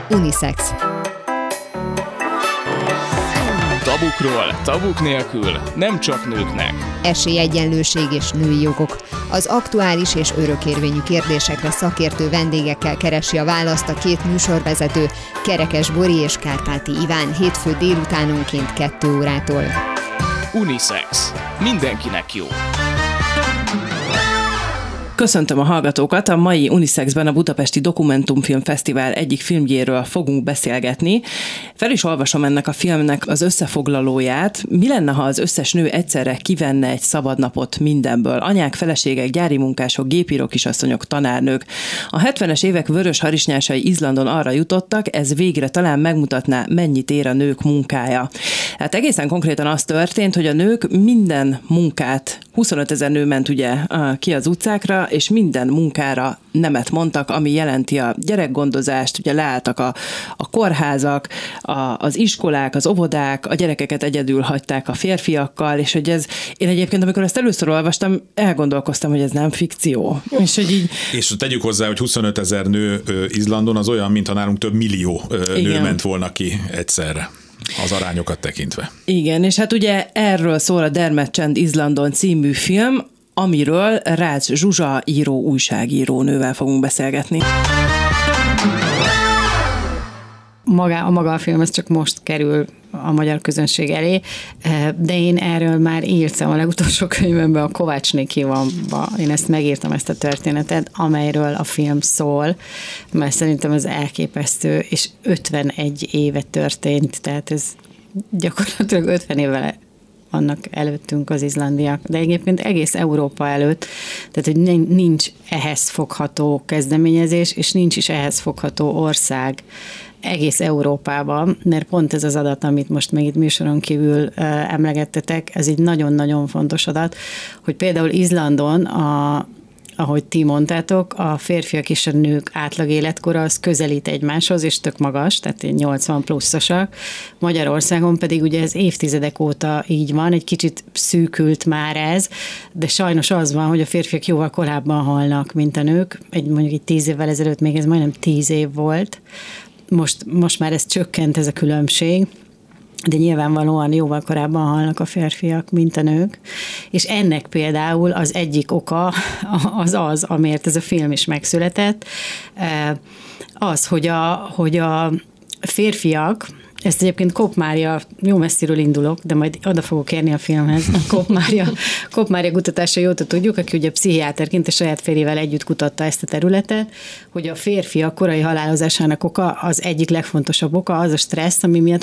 Unisex. Tabukról, tabuk nélkül, nem csak nőknek. Esélyegyenlőség és női jogok. Az aktuális és örökérvényű kérdésekre szakértő vendégekkel keresi a választ a két műsorvezető, Kerekes Bori és Kárpáti Iván, hétfő délutánonként 2 órától. Unisex. Mindenkinek jó. Köszöntöm a hallgatókat! A mai Unisexben a Budapesti Dokumentumfilm Fesztivál egyik filmjéről fogunk beszélgetni. Fel is olvasom ennek a filmnek az összefoglalóját. Mi lenne, ha az összes nő egyszerre kivenne egy szabadnapot mindenből? Anyák, feleségek, gyári munkások, gépírók, kisasszonyok, tanárnők. A 70-es évek vörös harisnyásai Izlandon arra jutottak, ez végre talán megmutatná, mennyit ér a nők munkája. Hát egészen konkrétan az történt, hogy a nők minden munkát, 25 000 nő ment ugye ki az utcákra, és minden munkára nemet mondtak, ami jelenti a gyerekgondozást, ugye leálltak a kórházak, az iskolák, az óvodák, a gyerekeket egyedül hagyták a férfiakkal, és hogy ez, én egyébként, amikor ezt először olvastam, elgondolkoztam, hogy ez nem fikció. És hogy így... És tegyük hozzá, hogy 25 000 nő Izlandon az olyan, mintha nálunk több millió nő ment volna ki egyszerre. Az arányokat tekintve. Igen, és hát ugye erről szól a Dermot Csend Izlandon című film, amiről Rácz Zsuzsa író, újságíró nővel fogunk beszélgetni. Maga a film, ez csak most kerül a magyar közönség elé, de én erről már írtam a legutolsó könyvemben, a Kovácsnékivanban. Én ezt megírtam, ezt a történetet, amelyről a film szól, mert szerintem ez elképesztő, és 51 éve történt, tehát ez gyakorlatilag 50 évvel vannak előttünk az izlandiak, de egyébként egész Európa előtt, tehát hogy nincs ehhez fogható kezdeményezés, és nincs is ehhez fogható ország egész Európában, mert pont ez az adat, amit most még itt műsoron kívül emlegettetek, ez egy nagyon-nagyon fontos adat, hogy például Izlandon ahogy ti mondtátok, a férfiak és a nők átlag életkora az közelít egymáshoz, és tök magas, tehát 80 pluszosak. Magyarországon pedig ugye ez évtizedek óta így van, egy kicsit szűkült már ez, de sajnos az van, hogy a férfiak jóval korábban halnak, mint a nők. Mondjuk egy 10 évvel ezelőtt még ez majdnem 10 év volt. Most már ez csökkent, ez a különbség, de nyilvánvalóan jóval korábban halnak a férfiak, mint a nők, és ennek például az egyik oka az, amiért ez a film is megszületett, az, hogy a férfiak, ezt egyébként Kopp Mária, jó messziről indulok, de majd oda fogok érni a filmhez. Kopp Mária kutatásai óta tudjuk, aki ugye pszichiáterként a saját férjével együtt kutatta ezt a területet, hogy a férfiak korai halálozásának oka, az egyik legfontosabb oka, az a stressz,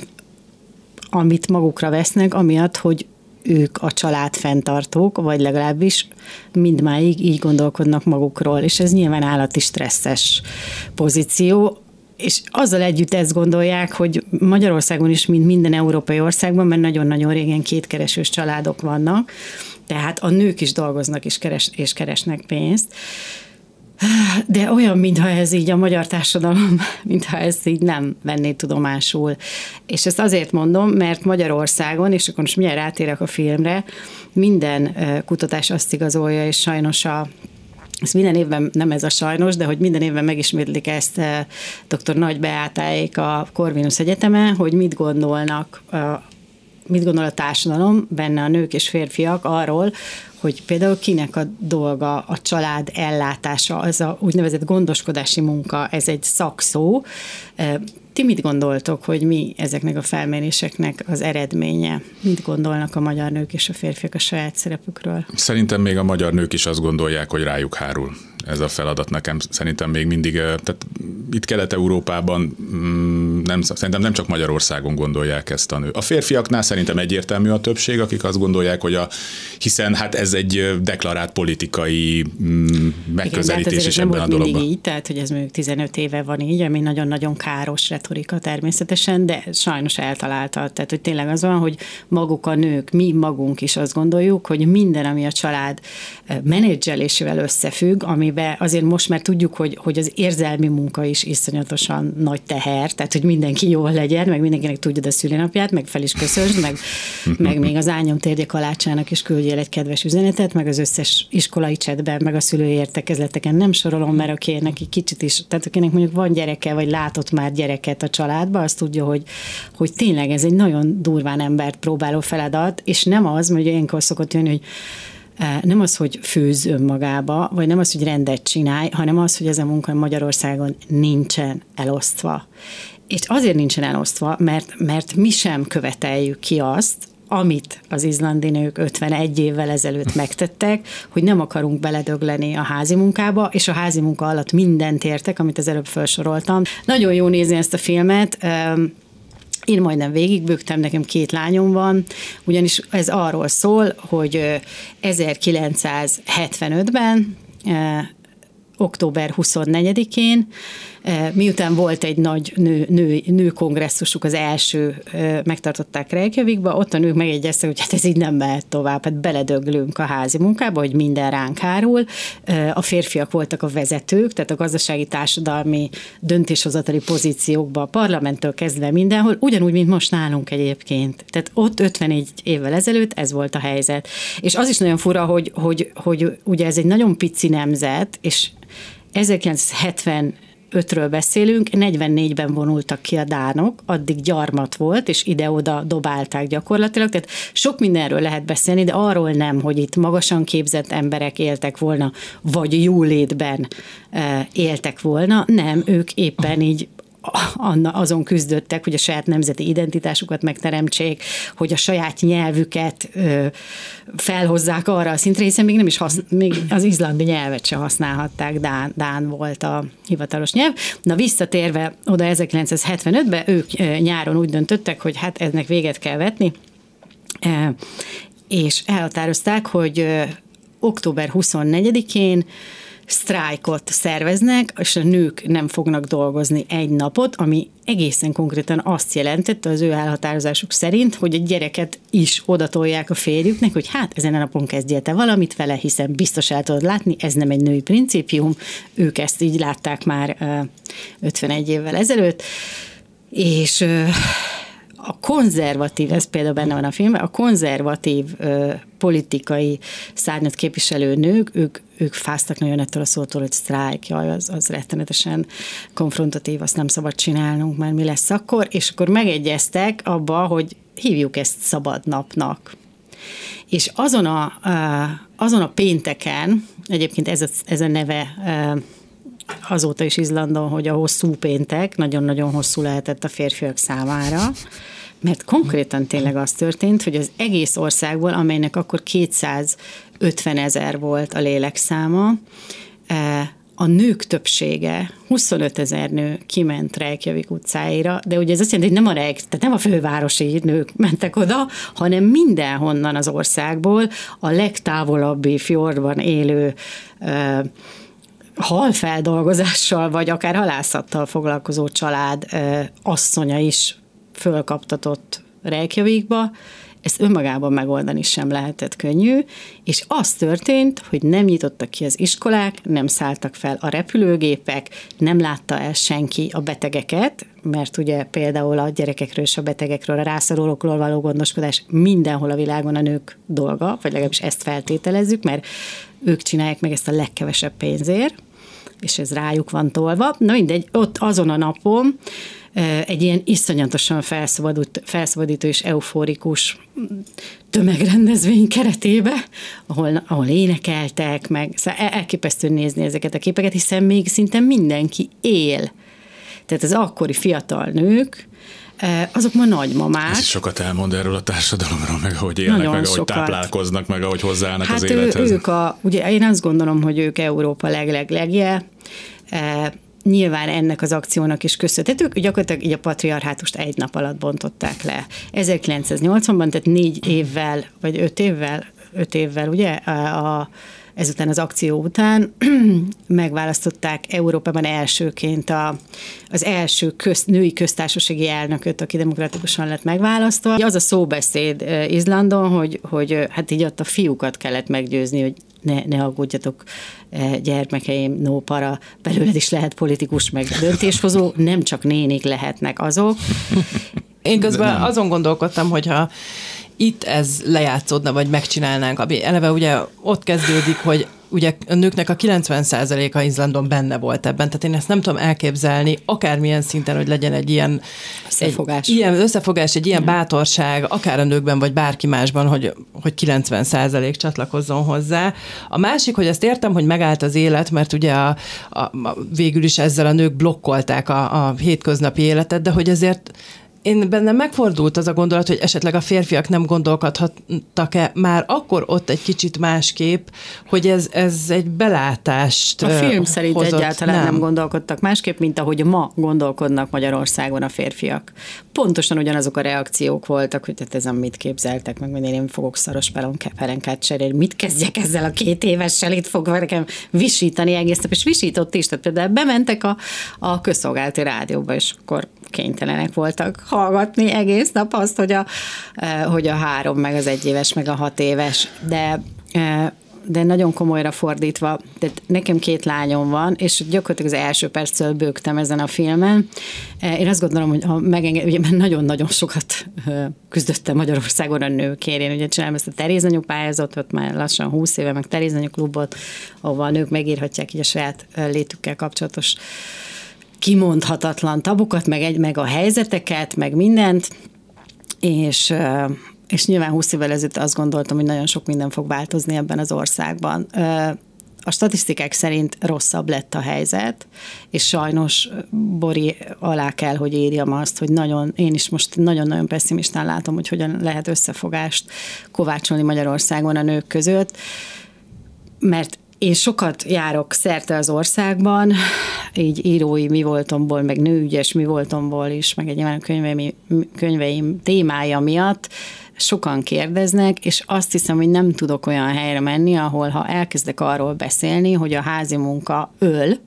amit magukra vesznek, amiatt, hogy ők a család fenntartók, vagy legalábbis mindmáig így gondolkodnak magukról, és ez nyilván állati stresszes pozíció, és azzal együtt ezt gondolják, hogy Magyarországon is, mint minden európai országban, mert nagyon-nagyon régen kétkeresős családok vannak, tehát a nők is dolgoznak és keresnek pénzt, de olyan, mintha ez így a magyar társadalom, mintha ez így nem venné tudomásul. És ezt azért mondom, mert Magyarországon, és akkor most mindjárt rátérek a filmre, minden kutatás azt igazolja, és sajnos ez minden évben, nem ez a sajnos, de hogy minden évben megismétlik ezt dr. Nagy Beátáék a Corvinus Egyetemen, hogy mit gondol a társadalom, benne a nők és férfiak arról, hogy például kinek a dolga a család ellátása, az a úgynevezett gondoskodási munka, ez egy szakszó. Ti mit gondoltok, hogy mi ezeknek a felméréseknek az eredménye? Mit gondolnak a magyar nők és a férfiak a saját szerepükről? Szerintem még a magyar nők is azt gondolják, hogy rájuk hárul ez a feladat. Nekem szerintem még mindig, tehát itt Kelet-Európában szerintem nem csak Magyarországon gondolják ezt a nő. A férfiaknál szerintem egyértelmű a többség, akik azt gondolják, hogy hiszen hát ez egy deklarált politikai megközelítés is ebben a dologban. Igen, így, tehát hogy ez mondjuk 15 éve van így, ami nagyon-nagyon káros retorika természetesen, de sajnos eltalálta. Tehát, hogy tényleg az van, hogy maguk a nők, mi magunk is azt gondoljuk, hogy minden, ami a család menedzselésével összefügg, amiben azért most már tudjuk, hogy az érzelmi munka is iszonyatosan nagy teher, tehát hogy mindenki jól legyen, meg mindenkinek tudjad a szülinapját, meg fel is köszönsd, meg még az Ányom térdje Kalácsának is küldjél egy kedves üzenetet, meg az összes iskolai chatben, meg a szülői értekezleteken nem sorolom, mert akinek kicsit is, tehát akinek mondjuk van gyereke, vagy látott már gyereket a családba, az tudja, hogy tényleg ez egy nagyon durván embert próbáló feladat, és nem az, mert ilyenkor szokott jönni, hogy nem az, hogy főz önmagába, vagy nem az, hogy rendet csinálj, hanem az, hogy ez a munka Magyarországon nincsen elosztva. És azért nincsen elosztva, mert mi sem követeljük ki azt, amit az izlandi nők 51 évvel ezelőtt megtettek, hogy nem akarunk beledögleni a házi munkába, és a házi munka alatt mindent értek, amit az előbb felsoroltam. Nagyon jó nézni ezt a filmet. Én majdnem végigbőgtem, nekem 2 lányom van, ugyanis ez arról szól, hogy 1975-ben, október 24-én, miután volt egy nagy nőkongresszusuk, az első megtartották Reykjavikba, ott a nők megegyeztek, hogy hát ez így nem mehet tovább, hát beledöglünk a házi munkába, hogy minden ránk hárul. A férfiak voltak a vezetők, tehát a gazdasági társadalmi döntéshozatali pozíciókban, a parlamenttől kezdve mindenhol, ugyanúgy, mint most nálunk egyébként. Tehát ott 54 évvel ezelőtt ez volt a helyzet. És az is nagyon fura, hogy ugye ez egy nagyon pici nemzet, és 1975-ről beszélünk, 44-ben vonultak ki a dánok, addig gyarmat volt, és ide-oda dobálták gyakorlatilag, tehát sok mindenről lehet beszélni, de arról nem, hogy itt magasan képzett emberek éltek volna, vagy jólétben éltek volna, nem, ők éppen így azon küzdöttek, hogy a saját nemzeti identitásukat megteremtsék, hogy a saját nyelvüket felhozzák arra a szintre, hiszen még nem is még az izlandi nyelvet se használhatták, dán volt a hivatalos nyelv. Na visszatérve oda 1975-ben, ők nyáron úgy döntöttek, hogy hát ennek véget kell vetni, és elhatározták, hogy október 24-én sztrájkot szerveznek, és a nők nem fognak dolgozni egy napot, ami egészen konkrétan azt jelentette az ő elhatározásuk szerint, hogy a gyereket is odatolják a férjüknek, hogy hát ezen a napon kezdjél te valamit vele, hiszen biztos el tudod látni, ez nem egy női principium, ők ezt így látták már 51 évvel ezelőtt, és a konzervatív, ez például benne van a filmben, a konzervatív politikai szárnyat képviselő nők, ők fáztak nagyon ettől a szótól, hogy sztrájk, jaj, az rettenetesen konfrontatív, azt nem szabad csinálnunk, mert mi lesz akkor, és akkor megegyeztek abba, hogy hívjuk ezt szabad napnak. És azon a pénteken, egyébként ez a neve azóta is Izlandon, hogy a hosszú péntek nagyon-nagyon hosszú lehetett a férfiak számára, mert konkrétan tényleg az történt, hogy az egész országból, amelynek akkor 250 000 volt a lélekszáma, a nők többsége, 25 000 nő kiment Reykjavik utcáira, de ugye ez azt jelenti, hogy tehát nem a fővárosi nők mentek oda, hanem mindenhonnan az országból a legtávolabbi fjordban élő halfeldolgozással, vagy akár halászattal foglalkozó család asszonya is fölkaptatott Reykjavikba. Ezt önmagában megoldani sem lehetett könnyű, és az történt, hogy nem nyitottak ki az iskolák, nem szálltak fel a repülőgépek, nem látta el senki a betegeket, mert ugye például a gyerekekről és a betegekről, a rászorulókról való gondoskodás mindenhol a világon a nők dolga, vagy legalábbis ezt feltételezzük, mert ők csinálják meg ezt a legkevesebb pénzért, és ez rájuk van tolva. Na mindegy, ott azon a napon egy ilyen iszonyatosan felszabadító és euforikus tömegrendezvény keretébe, ahol énekeltek, meg szóval elképesztő nézni ezeket a képeket, hiszen még szinte mindenki él. Tehát az akkori fiatal nők, azok ma nagymamák. Ez sokat elmond erről a társadalomról, meg ahogy élnek, nagyon meg ahogy táplálkoznak, meg ahogy hozzáállnak az élethez. Ugye én azt gondolom, hogy ők Európa legje. Nyilván ennek az akciónak is köszönhetők, gyakorlatilag így a patriarhátust egy nap alatt bontották le. 1980-ban, tehát 4 évvel, vagy 5 évvel, 5 évvel, ugye, ezután az akció után megválasztották Európában elsőként az első női köztársasági elnököt, aki demokratikusan lett megválasztva. Az a szóbeszéd Izlandon, hogy hát így ott a fiúkat kellett meggyőzni, hogy ne aggódjatok, gyermekeim, no para, belőled is lehet politikus, meg döntéshozó, nem csak nénik lehetnek azok. Én közben azon gondolkodtam, hogyha itt ez lejátszódna, vagy megcsinálnánk, ami eleve ugye ott kezdődik, hogy ugye a nőknek a 90%-a Izlandon benne volt ebben, tehát én ezt nem tudom elképzelni, akármilyen szinten, hogy legyen egy ilyen összefogás, egy ilyen bátorság, akár a nőkben, vagy bárki másban, hogy 90% csatlakozzon hozzá. A másik, hogy ezt értem, hogy megállt az élet, mert ugye végül is ezzel a nők blokkolták a hétköznapi életet, de hogy azért én bennem megfordult az a gondolat, hogy esetleg a férfiak nem gondolkodhattak-e már akkor ott egy kicsit másképp, hogy ez egy belátást A film szerint hozott. egyáltalán nem gondolkodtak másképp, mint ahogy ma gondolkodnak Magyarországon a férfiak. Pontosan ugyanazok a reakciók voltak, hogy ez mit képzeltek, meg én fogok szaros perenkát cserélni, mit kezdjek ezzel a 2 évessel, itt fog nekem visítani egész nap, és visított is, tehát például bementek a közszolgálati rádióba, és akkor kénytelenek voltak hallgatni egész nap azt, hogy a 3, meg az 1 éves, meg a 6 éves, de nagyon komolyra fordítva, tehát nekem 2 lányom van, és gyakorlatilag az első perctől bőgtem ezen a filmen. Én azt gondolom, hogy ha ugye nagyon-nagyon sokat küzdöttem Magyarországon a nőkért. Én ugye csinálom ezt a Terézanyu pályázatot, már lassan 20 éve, meg Terézanyu klubot, ahol a nők megírhatják így a saját létükkel kapcsolatos kimondhatatlan tabukat, meg a helyzeteket, meg mindent, és nyilván 20 évvel ezelőtt azt gondoltam, hogy nagyon sok minden fog változni ebben az országban. A statisztikák szerint rosszabb lett a helyzet, és sajnos, Bori, alá kell, hogy írjam azt, hogy én is most nagyon-nagyon pessimistán látom, hogy hogyan lehet összefogást kovácsolni Magyarországon a nők között, mert én sokat járok szerte az országban, így írói mi voltomból, meg nőügyes mi voltomból is, meg egy nyilván könyveim témája miatt sokan kérdeznek, és azt hiszem, hogy nem tudok olyan helyre menni, ahol ha elkezdek arról beszélni, hogy a házi munka öl,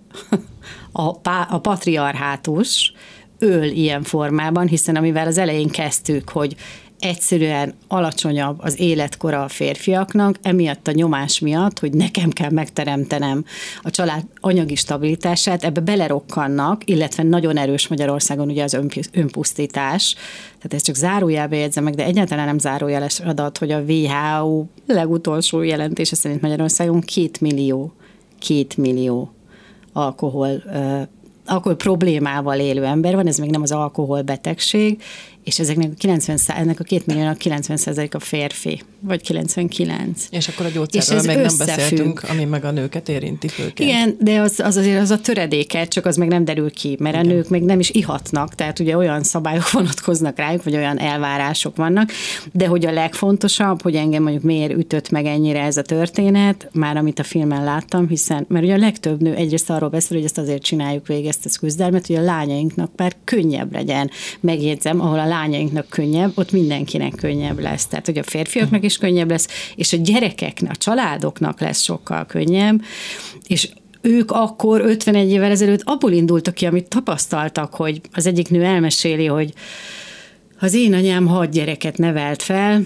a patriarhátus öl ilyen formában, hiszen amivel az elején kezdtük, hogy egyszerűen alacsonyabb az életkora a férfiaknak, emiatt a nyomás miatt, hogy nekem kell megteremtenem a család anyagi stabilitását, ebbe belerokkannak, illetve nagyon erős Magyarországon ugye az önpusztítás, tehát ezt csak zárójelbe jegyzem meg, de egyáltalán nem zárójeles adat, hogy a WHO legutolsó jelentése szerint Magyarországon 2 millió alkohol problémával élő ember van, ez még nem az alkoholbetegség, és ennek a 2 milliónak 90% a férfi, vagy 99. És akkor a gyógyszerről még nem beszéltünk, ami meg a nőket érinti főként. Igen, de az azért az a töredéke, csak az meg nem derül ki, mert a nők még nem is ihatnak, tehát ugye olyan szabályok vonatkoznak rájuk, vagy olyan elvárások vannak, de hogy a legfontosabb, hogy engem mondjuk miért ütött meg ennyire ez a történet, már amit a filmen láttam, mert ugye a legtöbb nő egyrészt arról beszél, hogy ezt azért csináljuk végig ezt a küzdelmet, hogy a lányainknak már könnyebb legyen. Megjegyzem, ahol a lányainknak könnyebb, ott mindenkinek könnyebb lesz. Tehát, hogy a férfiaknak is könnyebb lesz, és a gyerekeknek, a családoknak lesz sokkal könnyebb, és ők akkor 51 évvel ezelőtt abból indultak ki, amit tapasztaltak, hogy az egyik nő elmeséli, hogy az én anyám 6 gyereket nevelt fel,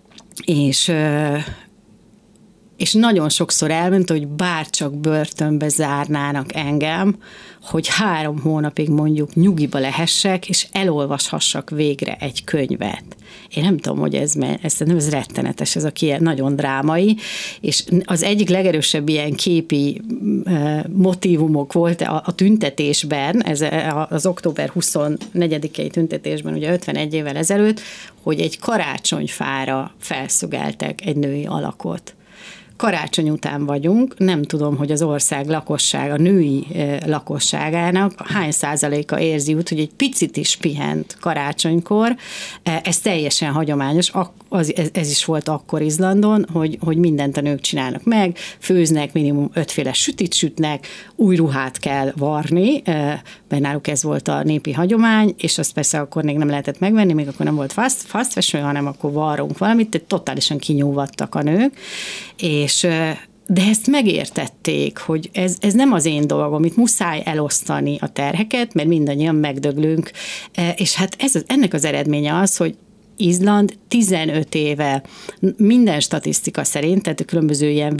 és nagyon sokszor elment, hogy bárcsak börtönbe zárnának engem, hogy 3 hónapig mondjuk nyugiba lehessek, és elolvashassak végre egy könyvet. Én nem tudom, hogy ez rettenetes, ez a nagyon drámai, és az egyik legerősebb ilyen képi motívumok volt a tüntetésben, ez az október 24-i tüntetésben, ugye 51 évvel ezelőtt, hogy egy karácsonyfára felszögeltek egy női alakot. Karácsony után vagyunk, nem tudom, hogy az ország lakossága, a női lakosságának hány százaléka érzi úgy, hogy egy picit is pihent karácsonykor. Ez teljesen hagyományos, ez is volt akkor Izlandon, hogy mindent a nők csinálnak meg, főznek, minimum 5 féle sütit sütnek, új ruhát kell varni, mert náluk ez volt a népi hagyomány, és azt persze akkor még nem lehetett megvenni, még akkor nem volt fast fashion, hanem akkor varrunk valamit, tehát totálisan kinyúvattak a nők, de ezt megértették, hogy ez nem az én dolgom, itt muszáj elosztani a terheket, mert mindannyian megdöglünk, és hát ennek az eredménye az, hogy Izland 15 éve minden statisztika szerint, tehát a különböző ilyen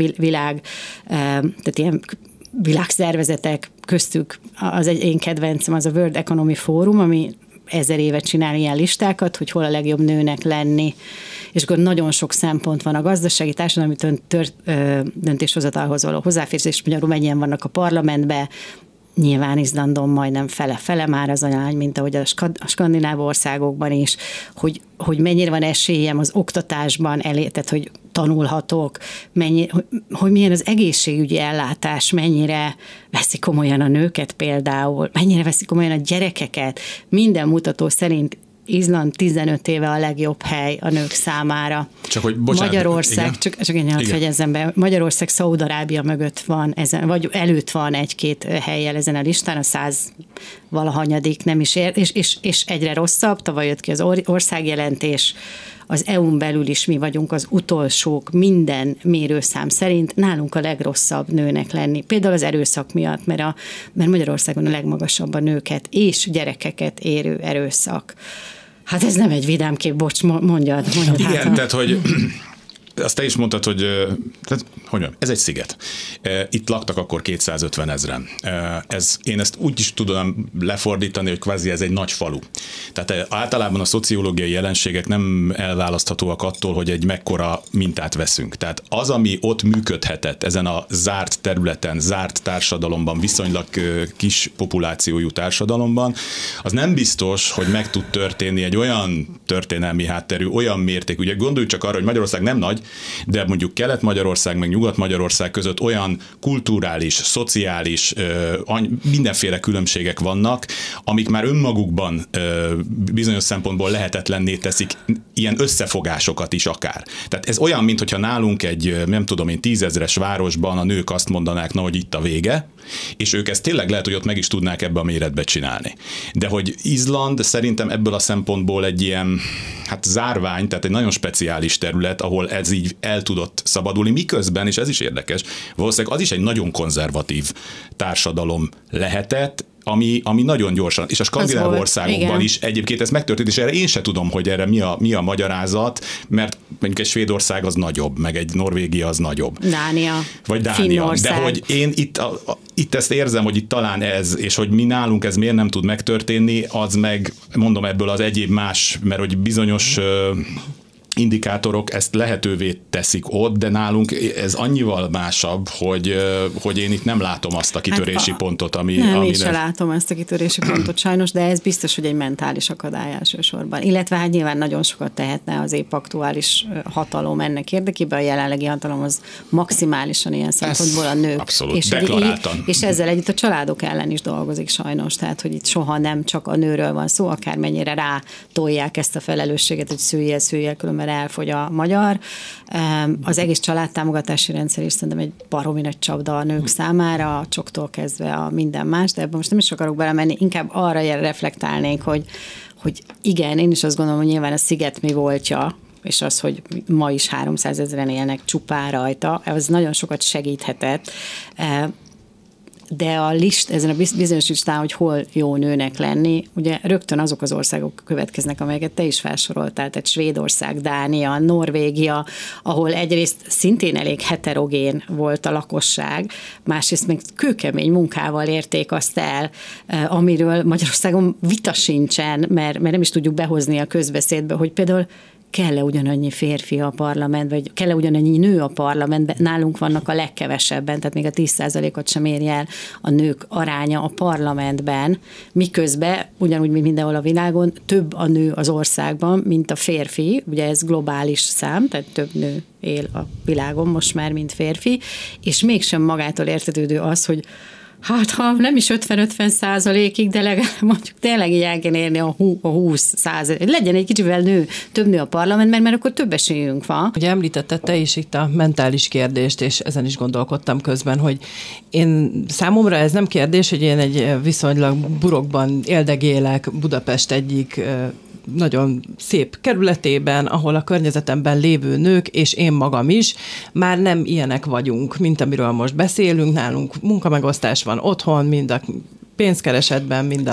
tehát ilyen világszervezetek köztük az én kedvencem az a World Economic Forum, ami 1000 éve csinál ilyen listákat, hogy hol a legjobb nőnek lenni, és akkor nagyon sok szempont van a gazdasági, társadalmi döntéshozatalhoz való hozzáférés, magyarul mennyien vannak a parlamentbe, nyilván Izlandon majdnem fele már az arány, mint ahogy a skandináv országokban is, hogy mennyire van esélyem az oktatásban tehát hogy tanulhatok, hogy milyen az egészségügyi ellátás, mennyire veszik komolyan a nőket például, mennyire veszik komolyan a gyerekeket. Minden mutató szerint Izland 15 éve a legjobb hely a nők számára. Csak hogy, bocsánat, Magyarország, csak én fejezzem be, Magyarország Szaúd-Arábia mögött van, vagy előtt van 1-2 hellyel ezen a listán, a 100 valahanyadik nem is ér, és egyre rosszabb, tavaly jött ki az országjelentés, az EU-n belül is mi vagyunk az utolsók minden mérőszám szerint, nálunk a legrosszabb nőnek lenni. Például az erőszak miatt, mert Magyarországon a legmagasabb a nőket és gyerekeket érő erőszak. Hát ez nem egy vidám kép, bocs, mondjad. Igen, tehát, hogy azt te is mondtad, hogy ez egy sziget. Itt laktak akkor 250 000. Én ezt úgy is tudom lefordítani, hogy kvázi ez egy nagy falu. Tehát általában a szociológiai jelenségek nem elválaszthatóak attól, hogy egy mekkora mintát veszünk. Tehát az, ami ott működhetett ezen a zárt területen, zárt társadalomban, viszonylag kis populációjú társadalomban, az nem biztos, hogy meg tud történni egy olyan történelmi hátterű, olyan mértékű. Ugye gondolj csak arra, hogy Magyarország nem nagy, de mondjuk Kelet-Magyarország meg Nyugat-Magyarország között olyan kulturális, szociális, mindenféle különbségek vannak, amik már önmagukban bizonyos szempontból lehetetlenné teszik ilyen összefogásokat is akár. Tehát ez olyan, mintha nálunk egy, nem tudom én, 10 000-es városban a nők azt mondanák, na, hogy itt a vége, és ők ezt tényleg lehet, hogy ott meg is tudnák ebbe a méretbe csinálni. De hogy Izland szerintem ebből a szempontból egy ilyen, zárvány, tehát egy nagyon speciális terület, ahol ez így el tudott szabadulni, miközben, és ez is érdekes, valószínűleg az is egy nagyon konzervatív társadalom lehetett, ami nagyon gyorsan, és a skandináv országokban is egyébként ez megtörtént, és erre én se tudom, hogy erre mi a magyarázat, mert mondjuk egy Svédország az nagyobb, meg egy Norvégia az nagyobb. Vagy Dánia. Finnország. De hogy én itt ezt érzem, hogy itt talán ez, és hogy mi nálunk ez miért nem tud megtörténni, az meg, mondom, ebből az egyéb más, mert hogy bizonyos indikátorok ezt lehetővé teszik ott, de nálunk ez annyival másabb, hogy én itt nem látom azt a kitörési pontot, ami... Nem, én sem látom ezt a kitörési pontot sajnos, de ez biztos, hogy egy mentális akadály elsősorban. Illetve hát nyilván nagyon sokat tehetne az épp aktuális hatalom ennek érdekében, a jelenlegi hatalom az maximálisan ilyen szempontból a nők. Abszolút, deklaráltan. És ezzel együtt a családok ellen is dolgozik sajnos, tehát hogy itt soha nem csak a nőről van szó, akármennyire rátolják ezt a felelősséget, hogy szüljél, különben elfogy a magyar. Az egész családtámogatási rendszer is szerintem egy baromi nagy csapda a nők számára, a csoktól kezdve a minden más, de ebben most nem is akarok belemenni, inkább arra reflektálnék, hogy igen, én is azt gondolom, hogy nyilván a sziget mi voltja, és az, hogy ma is 300 000 élnek csupán rajta, ez nagyon sokat segíthetett. De ezen a bizonyos listán, hogy hol jó nőnek lenni, ugye rögtön azok az országok következnek, amelyeket te is felsoroltál, tehát Svédország, Dánia, Norvégia, ahol egyrészt szintén elég heterogén volt a lakosság, másrészt meg kőkemény munkával érték azt el, amiről Magyarországon vita sincsen, mert nem is tudjuk behozni a közbeszédbe, hogy például kell-e ugyanannyi férfi a parlamentben, vagy kell-e ugyanannyi nő a parlamentben. Nálunk vannak a legkevesebben, tehát még a 10%-ot sem érje el a nők aránya a parlamentben, miközben ugyanúgy, mint mindenhol a világon, több a nő az országban, mint a férfi, ugye ez globális szám, tehát több nő él a világon most már, mint férfi, és mégsem magától értetődő az, hogy hát ha nem is 50-50%-ig, de legalább mondjuk tényleg így el kell érni a 20%. Legyen egy kicsivel több nő a parlamentben, mert akkor több esélyünk van. Ugye említetted te is itt a mentális kérdést, és ezen is gondolkodtam közben, hogy én számomra ez nem kérdés, hogy én egy viszonylag burokban éldegélek Budapest egyik nagyon szép kerületében, ahol a környezetemben lévő nők, és én magam is, már nem ilyenek vagyunk, mint amiről most beszélünk. Nálunk munkamegosztás van otthon, mind a pénzkeresetben, mind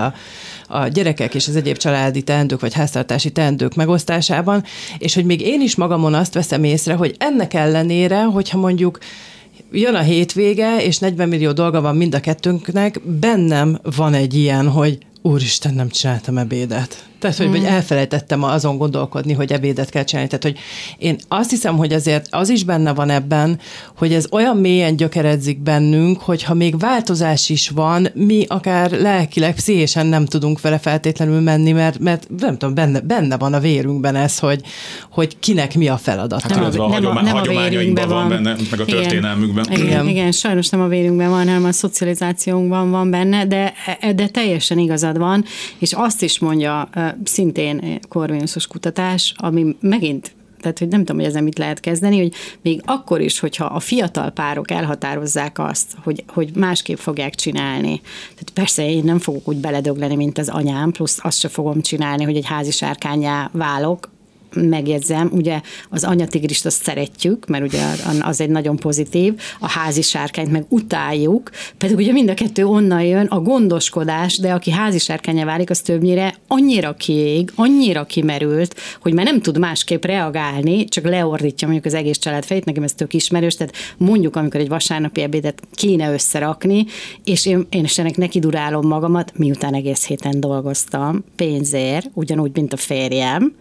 a gyerekek és az egyéb családi teendők, vagy háztartási teendők megosztásában, és hogy még én is magamon azt veszem észre, hogy ennek ellenére, hogyha mondjuk jön a hétvége, és 40 millió dolga van mind a kettőnknek, bennem van egy ilyen, hogy úristen, nem csináltam ebédet. Tehát, hogy vagy elfelejtettem azon gondolkodni, hogy ebédet kell csinálni. Tehát, hogy én azt hiszem, hogy azért az is benne van ebben, hogy ez olyan mélyen gyökeredzik bennünk, hogyha még változás is van, mi akár lelkileg, pszichésen nem tudunk vele feltétlenül menni, mert nem tudom, benne van a vérünkben ez, hogy kinek mi a feladat. Hát illetve a hagyományainkban van benne, meg a történelmükben. Igen, sajnos nem a vérünkben van, hanem a szocializációnkban van benne, de teljesen igazad van, és azt is mondja szintén Corvinusos kutatás, ami megint, tehát hogy nem tudom, hogy ezzel mit lehet kezdeni, hogy még akkor is, hogyha a fiatal párok elhatározzák azt, hogy másképp fogják csinálni. Tehát persze én nem fogok úgy beledögleni, mint az anyám, plusz azt se fogom csinálni, hogy egy házi sárkánnyá válok, megjegyzem, ugye az anyatigrist azt szeretjük, mert ugye az egy nagyon pozitív, a házi sárkányt meg utáljuk, pedig ugye mind a kettő onnan jön, a gondoskodás, de aki házi sárkánnyá válik, az többnyire annyira kiég, annyira kimerült, hogy már nem tud másképp reagálni, csak leordítja mondjuk az egész család fejét, nekem ez tök ismerős, tehát mondjuk, amikor egy vasárnapi ebédet kéne összerakni, és én is ennek nekidurálom magamat, miután egész héten dolgoztam pénzért, ugyanúgy, mint a férjem,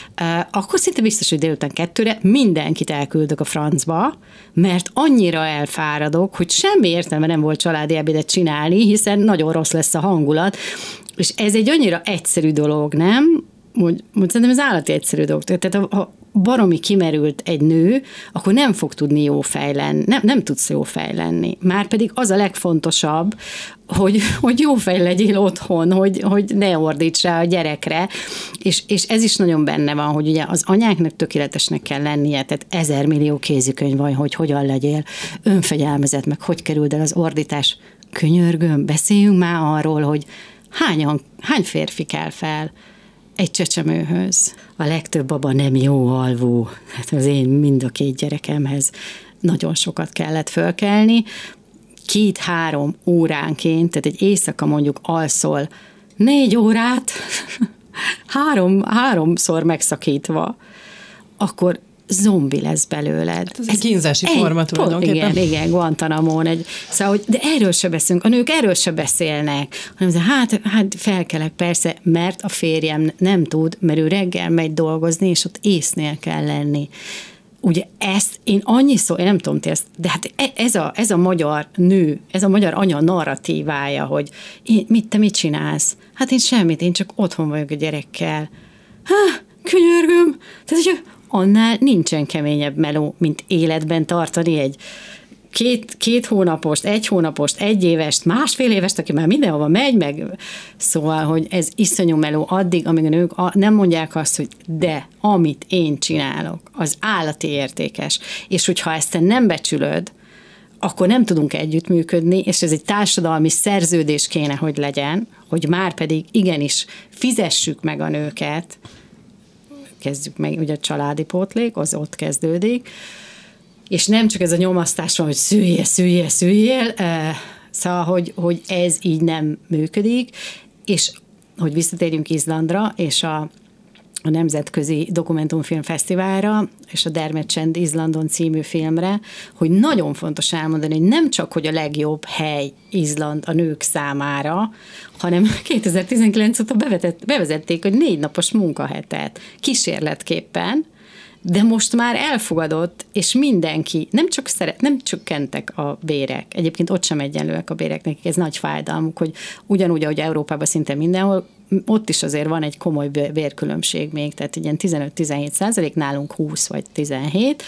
akkor szinte biztos, hogy délután 2-re mindenkit elküldök a francba, mert annyira elfáradok, hogy semmi értelme nem volt családi ebédet csinálni, hiszen nagyon rossz lesz a hangulat, és ez egy annyira egyszerű dolog, nem? Szerintem ez állati egyszerű dolog. Tehát ha baromi kimerült egy nő, akkor nem fog tudni jó fej lenni, nem tudsz jó fej lenni. Márpedig az a legfontosabb, hogy jó fej legyél otthon, hogy ne ordíts rá a gyerekre, és ez is nagyon benne van, hogy ugye az anyáknak tökéletesnek kell lennie, tehát 1000 millió kézikönyv van, hogy hogyan legyél önfegyelmezett, meg hogy kerüld el az ordítás. Könyörgöm, beszéljünk már arról, hogy hány férfi kell fel egy csecsemőhöz. A legtöbb baba nem jó alvó. Hát az én mind a 2 gyerekemhez nagyon sokat kellett fölkelni. 2-3 óránként, tehát egy éjszaka mondjuk alszol 4 órát, 3-szor megszakítva, akkor zombi lesz belőled. Ez egy kínzási forma tulajdonképpen. Igen, Guantanamón. Szóval, de erről se beszélünk, a nők erről se beszélnek, hanem hát felkelek persze, mert a férjem nem tud, mert ő reggel megy dolgozni, és ott észnél kell lenni. Ugye ezt én annyiszor, én nem tudom ti ezt, de hát ez a magyar nő, ez a magyar anya narratívája, hogy te mit csinálsz? Hát én semmit, én csak otthon vagyok a gyerekkel. Könyörgöm, tehát hogy annál nincsen keményebb meló, mint életben tartani egy 2 hónapost, 1 hónapost, 1 évest, 1,5 évest, aki már mindenhova megy, meg szóval, hogy ez iszonyú meló addig, amíg a nők nem mondják azt, hogy de, amit én csinálok, az állati értékes. És hogyha ezt te nem becsülöd, akkor nem tudunk együttműködni, és ez egy társadalmi szerződés kéne, hogy legyen, hogy már pedig igenis fizessük meg a nőket, kezdjük meg, ugye a családi pótlék, az ott kezdődik, és nem csak ez a nyomasztás van, hogy szüljél, szóval, hogy ez így nem működik, és hogy visszatérjünk Izlandra, és a Nemzetközi Dokumentumfilm Fesztiválra és a Dermot Csend Izlandon című filmre, hogy nagyon fontos elmondani, hogy nem csak, hogy a legjobb hely Izland a nők számára, hanem 2019 óta bevezették, hogy 4 napos munkahetet kísérletképpen, de most már elfogadott, és mindenki, nem csökkentek a bérek. Egyébként ott sem egyenlőek a bérek, nekik ez nagy fájdalmuk, hogy ugyanúgy, ahogy Európában szinte mindenhol, ott is azért van egy komoly bérkülönbség még, tehát ilyen 15-17%, nálunk 20 vagy 17%,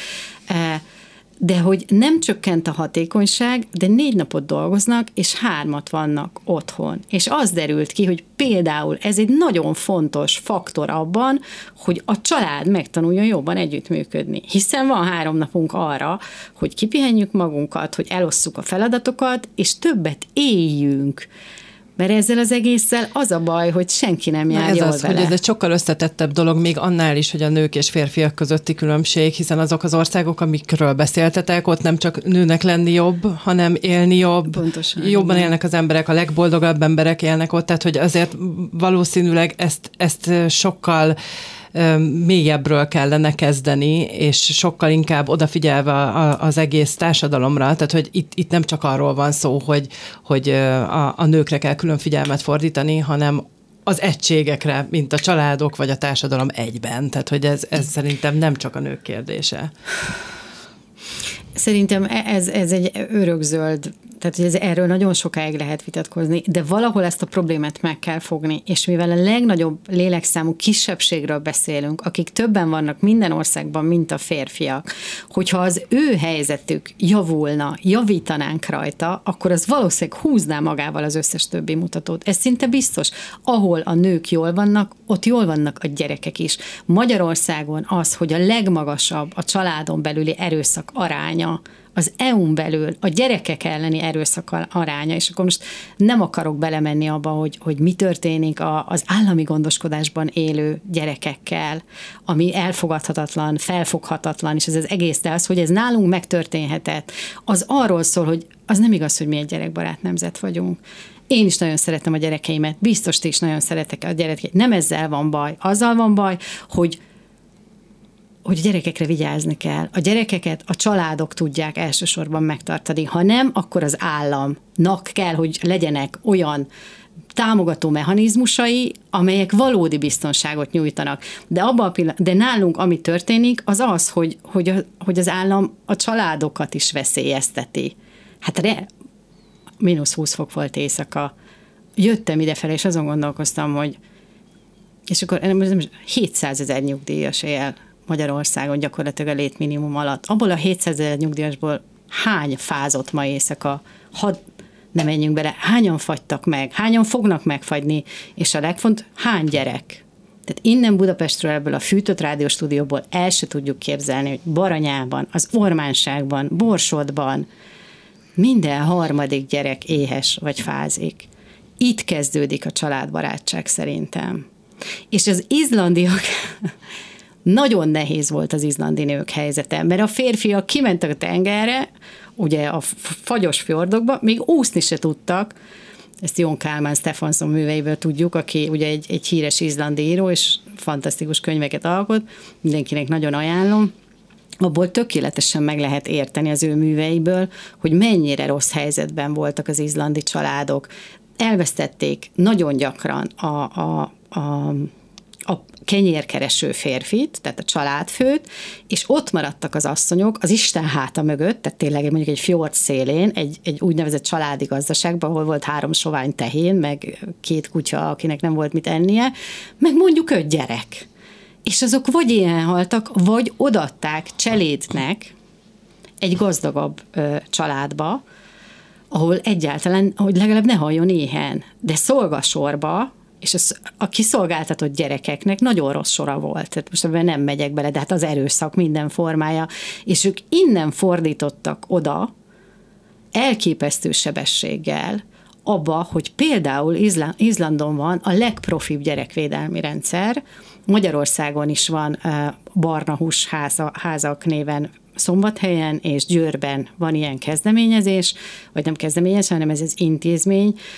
de hogy nem csökkent a hatékonyság, de 4 napot dolgoznak, és 3 vannak otthon. És az derült ki, hogy például ez egy nagyon fontos faktor abban, hogy a család megtanuljon jobban együttműködni. Hiszen van 3 napunk arra, hogy kipihenjük magunkat, hogy elosszuk a feladatokat, és többet éljünk. Mert ezzel az egésszel az a baj, hogy senki nem jár jól vele. Hogy ez egy sokkal összetettebb dolog, még annál is, hogy a nők és férfiak közötti különbség, hiszen azok az országok, amikről beszéltetek, ott nem csak nőnek lenni jobb, hanem élni jobb. Pontosan, jobban élnek az emberek, a legboldogabb emberek élnek ott, tehát hogy azért valószínűleg ezt sokkal mélyebbről kellene kezdeni, és sokkal inkább odafigyelve az egész társadalomra, tehát hogy itt nem csak arról van szó, hogy a nőkre kell külön figyelmet fordítani, hanem az egységekre, mint a családok vagy a társadalom egyben. Tehát, hogy ez szerintem nem csak a nők kérdése. Szerintem ez egy örökzöld, tehát hogy erről nagyon sokáig lehet vitatkozni, de valahol ezt a problémát meg kell fogni, és mivel a legnagyobb lélekszámú kisebbségről beszélünk, akik többen vannak minden országban, mint a férfiak, hogyha az ő helyzetük javulna, javítanánk rajta, akkor az valószínűleg húzná magával az összes többi mutatót. Ez szinte biztos. Ahol a nők jól vannak, ott jól vannak a gyerekek is. Magyarországon az, hogy a legmagasabb a családon belüli erőszak aránya, az EU-n belül a gyerekek elleni erőszak aránya, és akkor most nem akarok belemenni abba, hogy mi történik az állami gondoskodásban élő gyerekekkel, ami elfogadhatatlan, felfoghatatlan, és ez az egész, de az, hogy ez nálunk megtörténhetett, az arról szól, hogy az nem igaz, hogy mi egy gyerekbarát nemzet vagyunk. Én is nagyon szeretem a gyerekeimet, biztos ti is nagyon szeretek a gyerekeimet. Nem ezzel van baj, azzal van baj, hogy a gyerekekre vigyázni kell. A gyerekeket a családok tudják elsősorban megtartani. Ha nem, akkor az államnak kell, hogy legyenek olyan támogató mechanizmusai, amelyek valódi biztonságot nyújtanak. De nálunk, ami történik, az az, hogy az állam a családokat is veszélyezteti. Hát -20 fok volt éjszaka. Jöttem idefele, és azon gondolkoztam, hogy és akkor 700 000 nyugdíjas él Magyarországon gyakorlatilag a létminimum alatt. Abból a 700 000 nyugdíjasból hány fázott ma éjszaka? Ne menjünk bele, hányan fagytak meg? Hányan fognak megfagyni? És a legfontosabb, hány gyerek? Tehát innen Budapestről, ebből a fűtött rádióstúdióból el se tudjuk képzelni, hogy Baranyában, az Ormánságban, Borsodban minden 3. gyerek éhes vagy fázik. Itt kezdődik a családbarátság szerintem. És az izlandiak... Nagyon nehéz volt az izlandi nők helyzete, mert a férfiak kimentek a tengerre, ugye a fagyos fjordokba, még úszni se tudtak, ezt Jón Kálmán Stefánsson műveiből tudjuk, aki ugye egy híres izlandi író, és fantasztikus könyveket alkot, mindenkinek nagyon ajánlom, abból tökéletesen meg lehet érteni az ő műveiből, hogy mennyire rossz helyzetben voltak az izlandi családok. Elvesztették nagyon gyakran a kenyérkereső férfit, tehát a családfőt, és ott maradtak az asszonyok az Isten háta mögött, tehát tényleg mondjuk egy fjord szélén, egy úgynevezett családi gazdaságban, ahol volt 3 sovány tehén, meg 2 kutya, akinek nem volt mit ennie, meg mondjuk 5 gyerek. És azok vagy ilyen haltak, vagy odaadták cselédnek egy gazdagabb családba, ahol egyáltalán, hogy legalább ne halljon éhen, de szolgasorba, és a kiszolgáltatott gyerekeknek nagyon rossz sora volt. Tehát most ebben nem megyek bele, de hát az erőszak minden formája. És ők innen fordítottak oda elképesztő sebességgel abba, hogy például Izlandon van a legprofibb gyerekvédelmi rendszer, Magyarországon is van Barna Hús házak néven Szombathelyen és Győrben van ilyen kezdeményezés, vagy nem kezdeményezés, hanem ez az intézmény,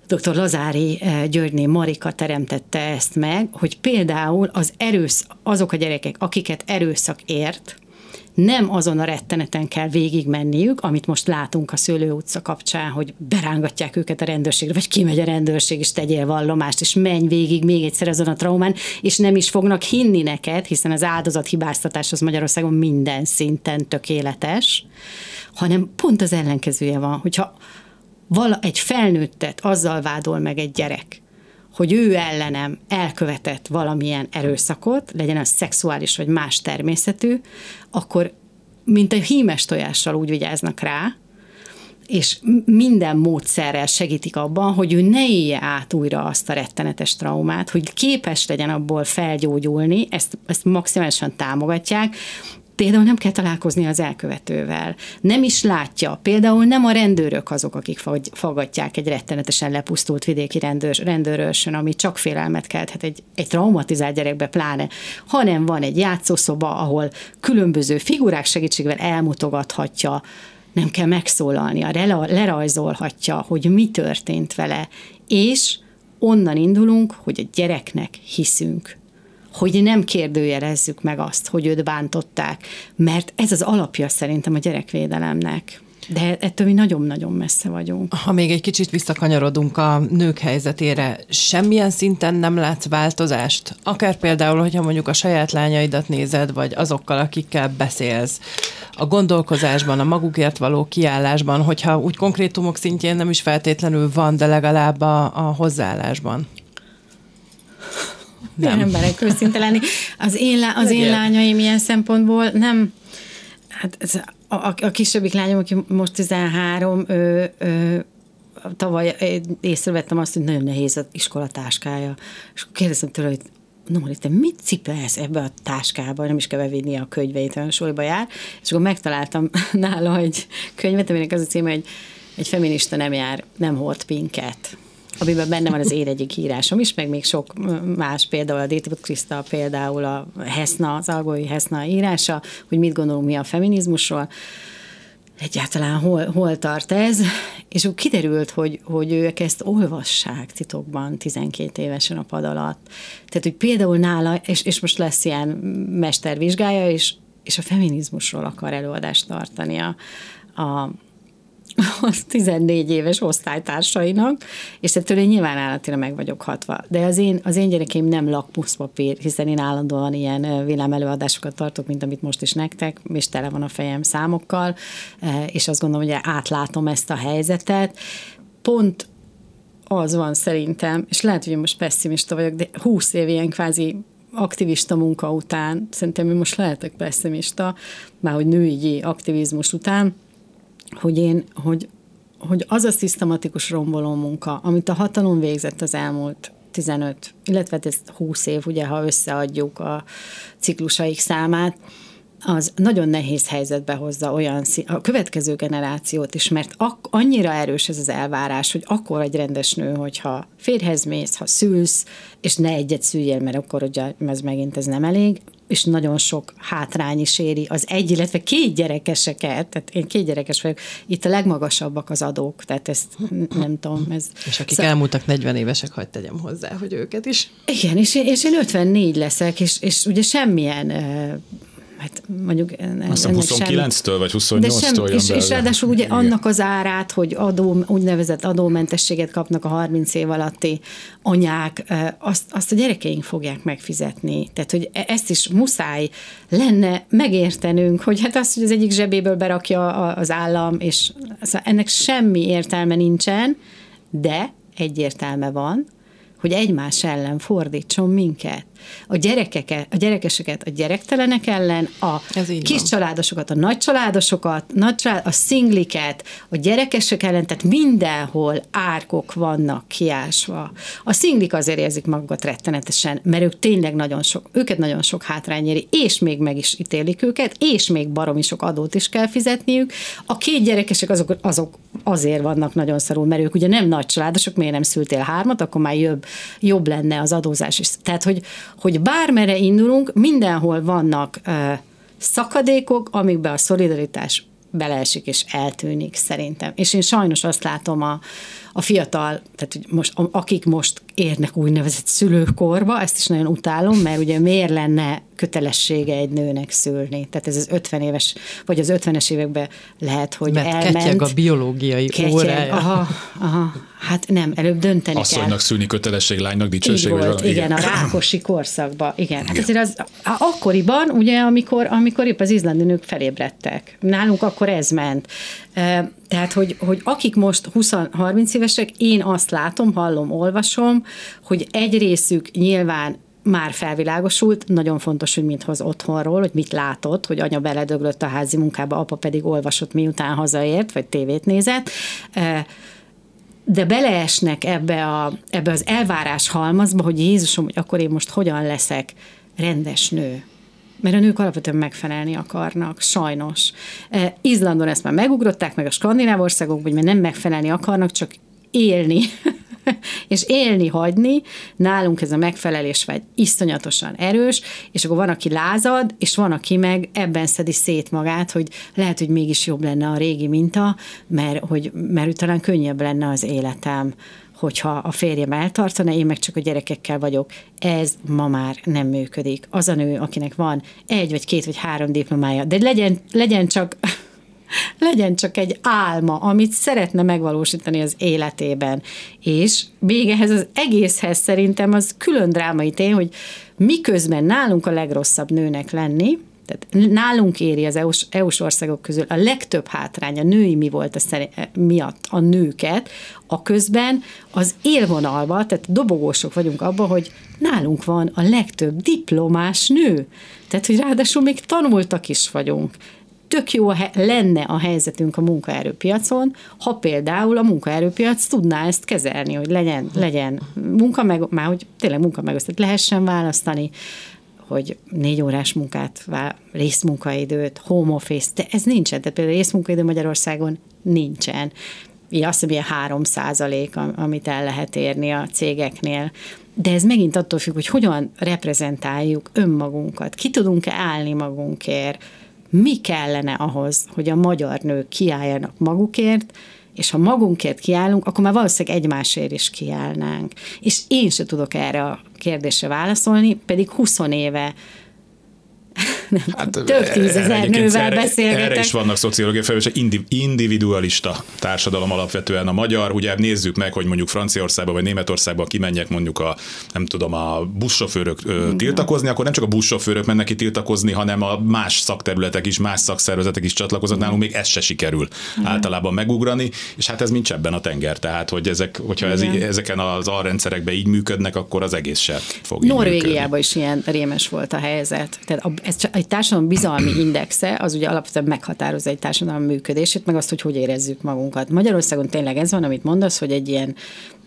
dr. Lazári Györgyné Marika teremtette ezt meg, hogy például azok a gyerekek, akiket erőszak ért, nem azon a retteneten kell végigmenniük, amit most látunk a Szőlő utca kapcsán, hogy berángatják őket a rendőrségre, vagy kimegy a rendőrség, és tegyél vallomást, és menj végig még egyszer azon a traumán, és nem is fognak hinni neked, hiszen az áldozathibáztatás az Magyarországon minden szinten tökéletes, hanem pont az ellenkezője van, hogyha egy felnőttet azzal vádol meg egy gyerek, hogy ő ellenem elkövetett valamilyen erőszakot, legyen az szexuális vagy más természetű, akkor mint a hímes tojással úgy vigyáznak rá, és minden módszerrel segítik abban, hogy ő ne élje át újra azt a rettenetes traumát, hogy képes legyen abból felgyógyulni, ezt maximálisan támogatják. Például nem kell találkozni az elkövetővel. Nem is látja. Például nem a rendőrök azok, akik faggatják egy rettenetesen lepusztult vidéki rendőrőrsön, ami csak félelmet kelthet egy traumatizált gyerekbe pláne, hanem van egy játszószoba, ahol különböző figurák segítségével elmutogathatja, nem kell megszólalnia, lerajzolhatja, hogy mi történt vele, és onnan indulunk, hogy a gyereknek hiszünk, hogy nem kérdőjelezzük meg azt, hogy őt bántották, mert ez az alapja szerintem a gyerekvédelemnek. De ettől mi nagyon-nagyon messze vagyunk. Ha még egy kicsit visszakanyarodunk a nők helyzetére, semmilyen szinten nem látsz változást? Akár például, hogyha mondjuk a saját lányaidat nézed, vagy azokkal, akikkel beszélsz, a gondolkozásban, a magukért való kiállásban, hogyha úgy konkrétumok szintjén nem is feltétlenül van, de legalább a hozzáállásban. Nem merek őszinte lenni. Az én lányaim ilyen szempontból nem, hát a kisebbik lányom, aki most 13, tavaly észrevettem azt, hogy nagyon nehéz az iskolatáskája. És akkor kérdeztem tőle, hogy Nóri, te mit cipelsz ebbe a táskába? Nem is kell bevinni a könyveit, olyan suliba jár. És akkor megtaláltam nála egy könyvet, aminek az a címe, hogy egy feminista nem hord pinket, amiben benne van az én egyik írásom is, meg még sok más, például a Détibut Kriszta, például a Heszna, az Algói Heszna írása, hogy mit gondolunk mi a feminizmusról, egyáltalán hol tart ez, és úgy kiderült, hogy ők ezt olvassák titokban 12 évesen a pad alatt. Tehát, hogy például nála, és most lesz ilyen mestervizsgája, és a feminizmusról akar előadást tartani a 14 éves osztálytársainak, és ettől én nyilván állatira meg vagyok hatva. De az én gyerekeim nem lakmuszpapír, hiszen én állandóan ilyen villámelőadásokat tartok, mint amit most is nektek, és tele van a fejem számokkal, és azt gondolom, hogy átlátom ezt a helyzetet. Pont az van szerintem, és lehet, hogy én most pessimista vagyok, de 20 év ilyen kvázi aktivista munka után, szerintem én most lehetek pessimista, már hogy nőügyi aktivizmus után, hogy az a szisztematikus romboló munka, amit a hatalom végzett az elmúlt 15, illetve ez 20 év, ugye, ha összeadjuk a ciklusaik számát, az nagyon nehéz helyzetbe hozza a következő generációt is, mert annyira erős ez az elvárás, hogy akkor egy rendes nő, hogyha férjhez mész, ha szülsz, és ne egyet szüljél, mert akkor ugye ez nem elég, és nagyon sok hátrány is éri az illetve 2 gyerekeseket, tehát én 2 gyerekes vagyok, itt a legmagasabbak az adók, tehát ezt nem tudom. És akik elmúltak 40 évesek, hagyd tegyem hozzá, hogy őket is. Igen, és én 54 leszek, és ugye semmilyen hát mondjuk... Azt 29-től vagy 28-tól jön be. És ráadásul ugye annak az árát, hogy úgynevezett adómentességet kapnak a 30 év alatti anyák, azt a gyerekeink fogják megfizetni. Tehát, hogy ezt is muszáj lenne megértenünk, hogy hát azt, hogy az egyik zsebéből berakja az állam, és ennek semmi értelme nincsen, de egyértelme van, hogy egymás ellen fordítson minket. A gyerekeseket a gyerektelenek ellen, a kis családosokat, a nagy családosokat, a szingliket, a gyerekesek ellen, tehát mindenhol árkok vannak kiásva. A szinglik azért érzik magukat rettenetesen, mert őket nagyon sok hátrány éri, és még meg is ítélik őket, és még baromi sok adót is kell fizetniük. A 2 gyerekesek azok azért vannak nagyon szarul, mert ők ugye nem nagy családosok, miért nem szültél 3, akkor már jobb lenne az adózás is. Tehát, hogy bármerre indulunk, mindenhol vannak szakadékok, amikben a szolidaritás beleesik és eltűnik szerintem. És én sajnos azt látom a fiatal, tehát hogy most, akik most érnek úgynevezett szülőkorba, ezt is nagyon utálom, mert ugye miért lenne kötelessége egy nőnek szülni? Tehát ez az 50 éves, vagy az 50-es években lehet, hogy mert elment. ketyeg a biológiai órája. Aha. Hát nem, előbb dönteni asszonynak kell. szülni kötelesség, lánynak dicsőség. Így volt, igen, a Rákosi korszakban. Igen. Hát azért az akkoriban, ugye, amikor épp az izlandi nők felébredtek. Nálunk akkor ez ment. Tehát, hogy akik most 20-30 évesek, én azt látom, hallom, olvasom, hogy egy részük nyilván már felvilágosult, nagyon fontos, hogy mit hoz otthonról, hogy mit látott, hogy anya beledöglött a házi munkába, apa pedig olvasott, miután hazaért, vagy tévét nézett, de beleesnek ebbe az elvárás halmazba, hogy Jézusom, hogy akkor én most hogyan leszek rendes nő. Mert a nők alapvetően megfelelni akarnak, sajnos. Izlandon ezt már megugrották, meg a skandináv országokban, hogy nem megfelelni akarnak, csak élni, és élni hagyni. Nálunk ez a megfelelés vagy iszonyatosan erős, és akkor van, aki lázad, és van, aki meg ebben szedi szét magát, hogy lehet, hogy mégis jobb lenne a régi minta, mert talán könnyebb lenne az életem, hogyha a férjem eltartana, én meg csak a gyerekekkel vagyok. Ez ma már nem működik. Az a nő, akinek van 1 vagy 2 vagy 3 diplomája, de legyen csak egy álma, amit szeretne megvalósítani az életében. És még ehhez az egészhez szerintem az külön drámai tény, hogy miközben nálunk a legrosszabb nőnek lenni, tehát nálunk éri az EU-s országok közül a legtöbb hátrány, a női mi volt miatt a nőket, a közben az élvonalban, tehát dobogósok vagyunk abban, hogy nálunk van a legtöbb diplomás nő. Tehát, hogy ráadásul még tanultak is vagyunk. Tök jó lenne a helyzetünk a munkaerőpiacon, ha például a munkaerőpiac tudná ezt kezelni, hogy legyen munka, már hogy tényleg munkamegosztott lehessen választani, hogy 4 órás munkát, részmunkaidőt, home office, de ez nincsen. Tehát például részmunkaidő Magyarországon nincsen. Azt hiszem, ilyen 3%, amit el lehet érni a cégeknél. De ez megint attól függ, hogy hogyan reprezentáljuk önmagunkat. Ki tudunk-e állni magunkért? Mi kellene ahhoz, hogy a magyar nők kiálljanak magukért, és ha magunkért kiállunk, akkor már valószínűleg egymásért is kiállnánk. És én se tudok erre a kérdésre válaszolni, pedig 20 éve több 10 000 nővel beszélgetek. Erre is vannak szociológiai felmérések, individualista társadalom alapvetően a magyar. Ugye nézzük meg, hogy mondjuk Franciaországban vagy Németországban kimenjek mondjuk a buszsofőrök tiltakozni, akkor nem csak a buszsofőrök mennek ki tiltakozni, hanem a más szakterületek is, más szakszervezetek is csatlakoznak, nálunk még ez se sikerül általában megugrani, és hát ez nincs ebben a tenger. Tehát, hogy hogyha ezeken az alrendszerekben így működnek, akkor az egész se fog így működni. Norvégiában is ilyen rémes volt a helyzet. Tehát ez egy társadalom bizalmi indexe, az ugye alapvetően meghatározza egy társadalom működését, meg azt, hogy érezzük magunkat. Magyarországon tényleg ez van, amit mondasz, hogy egy ilyen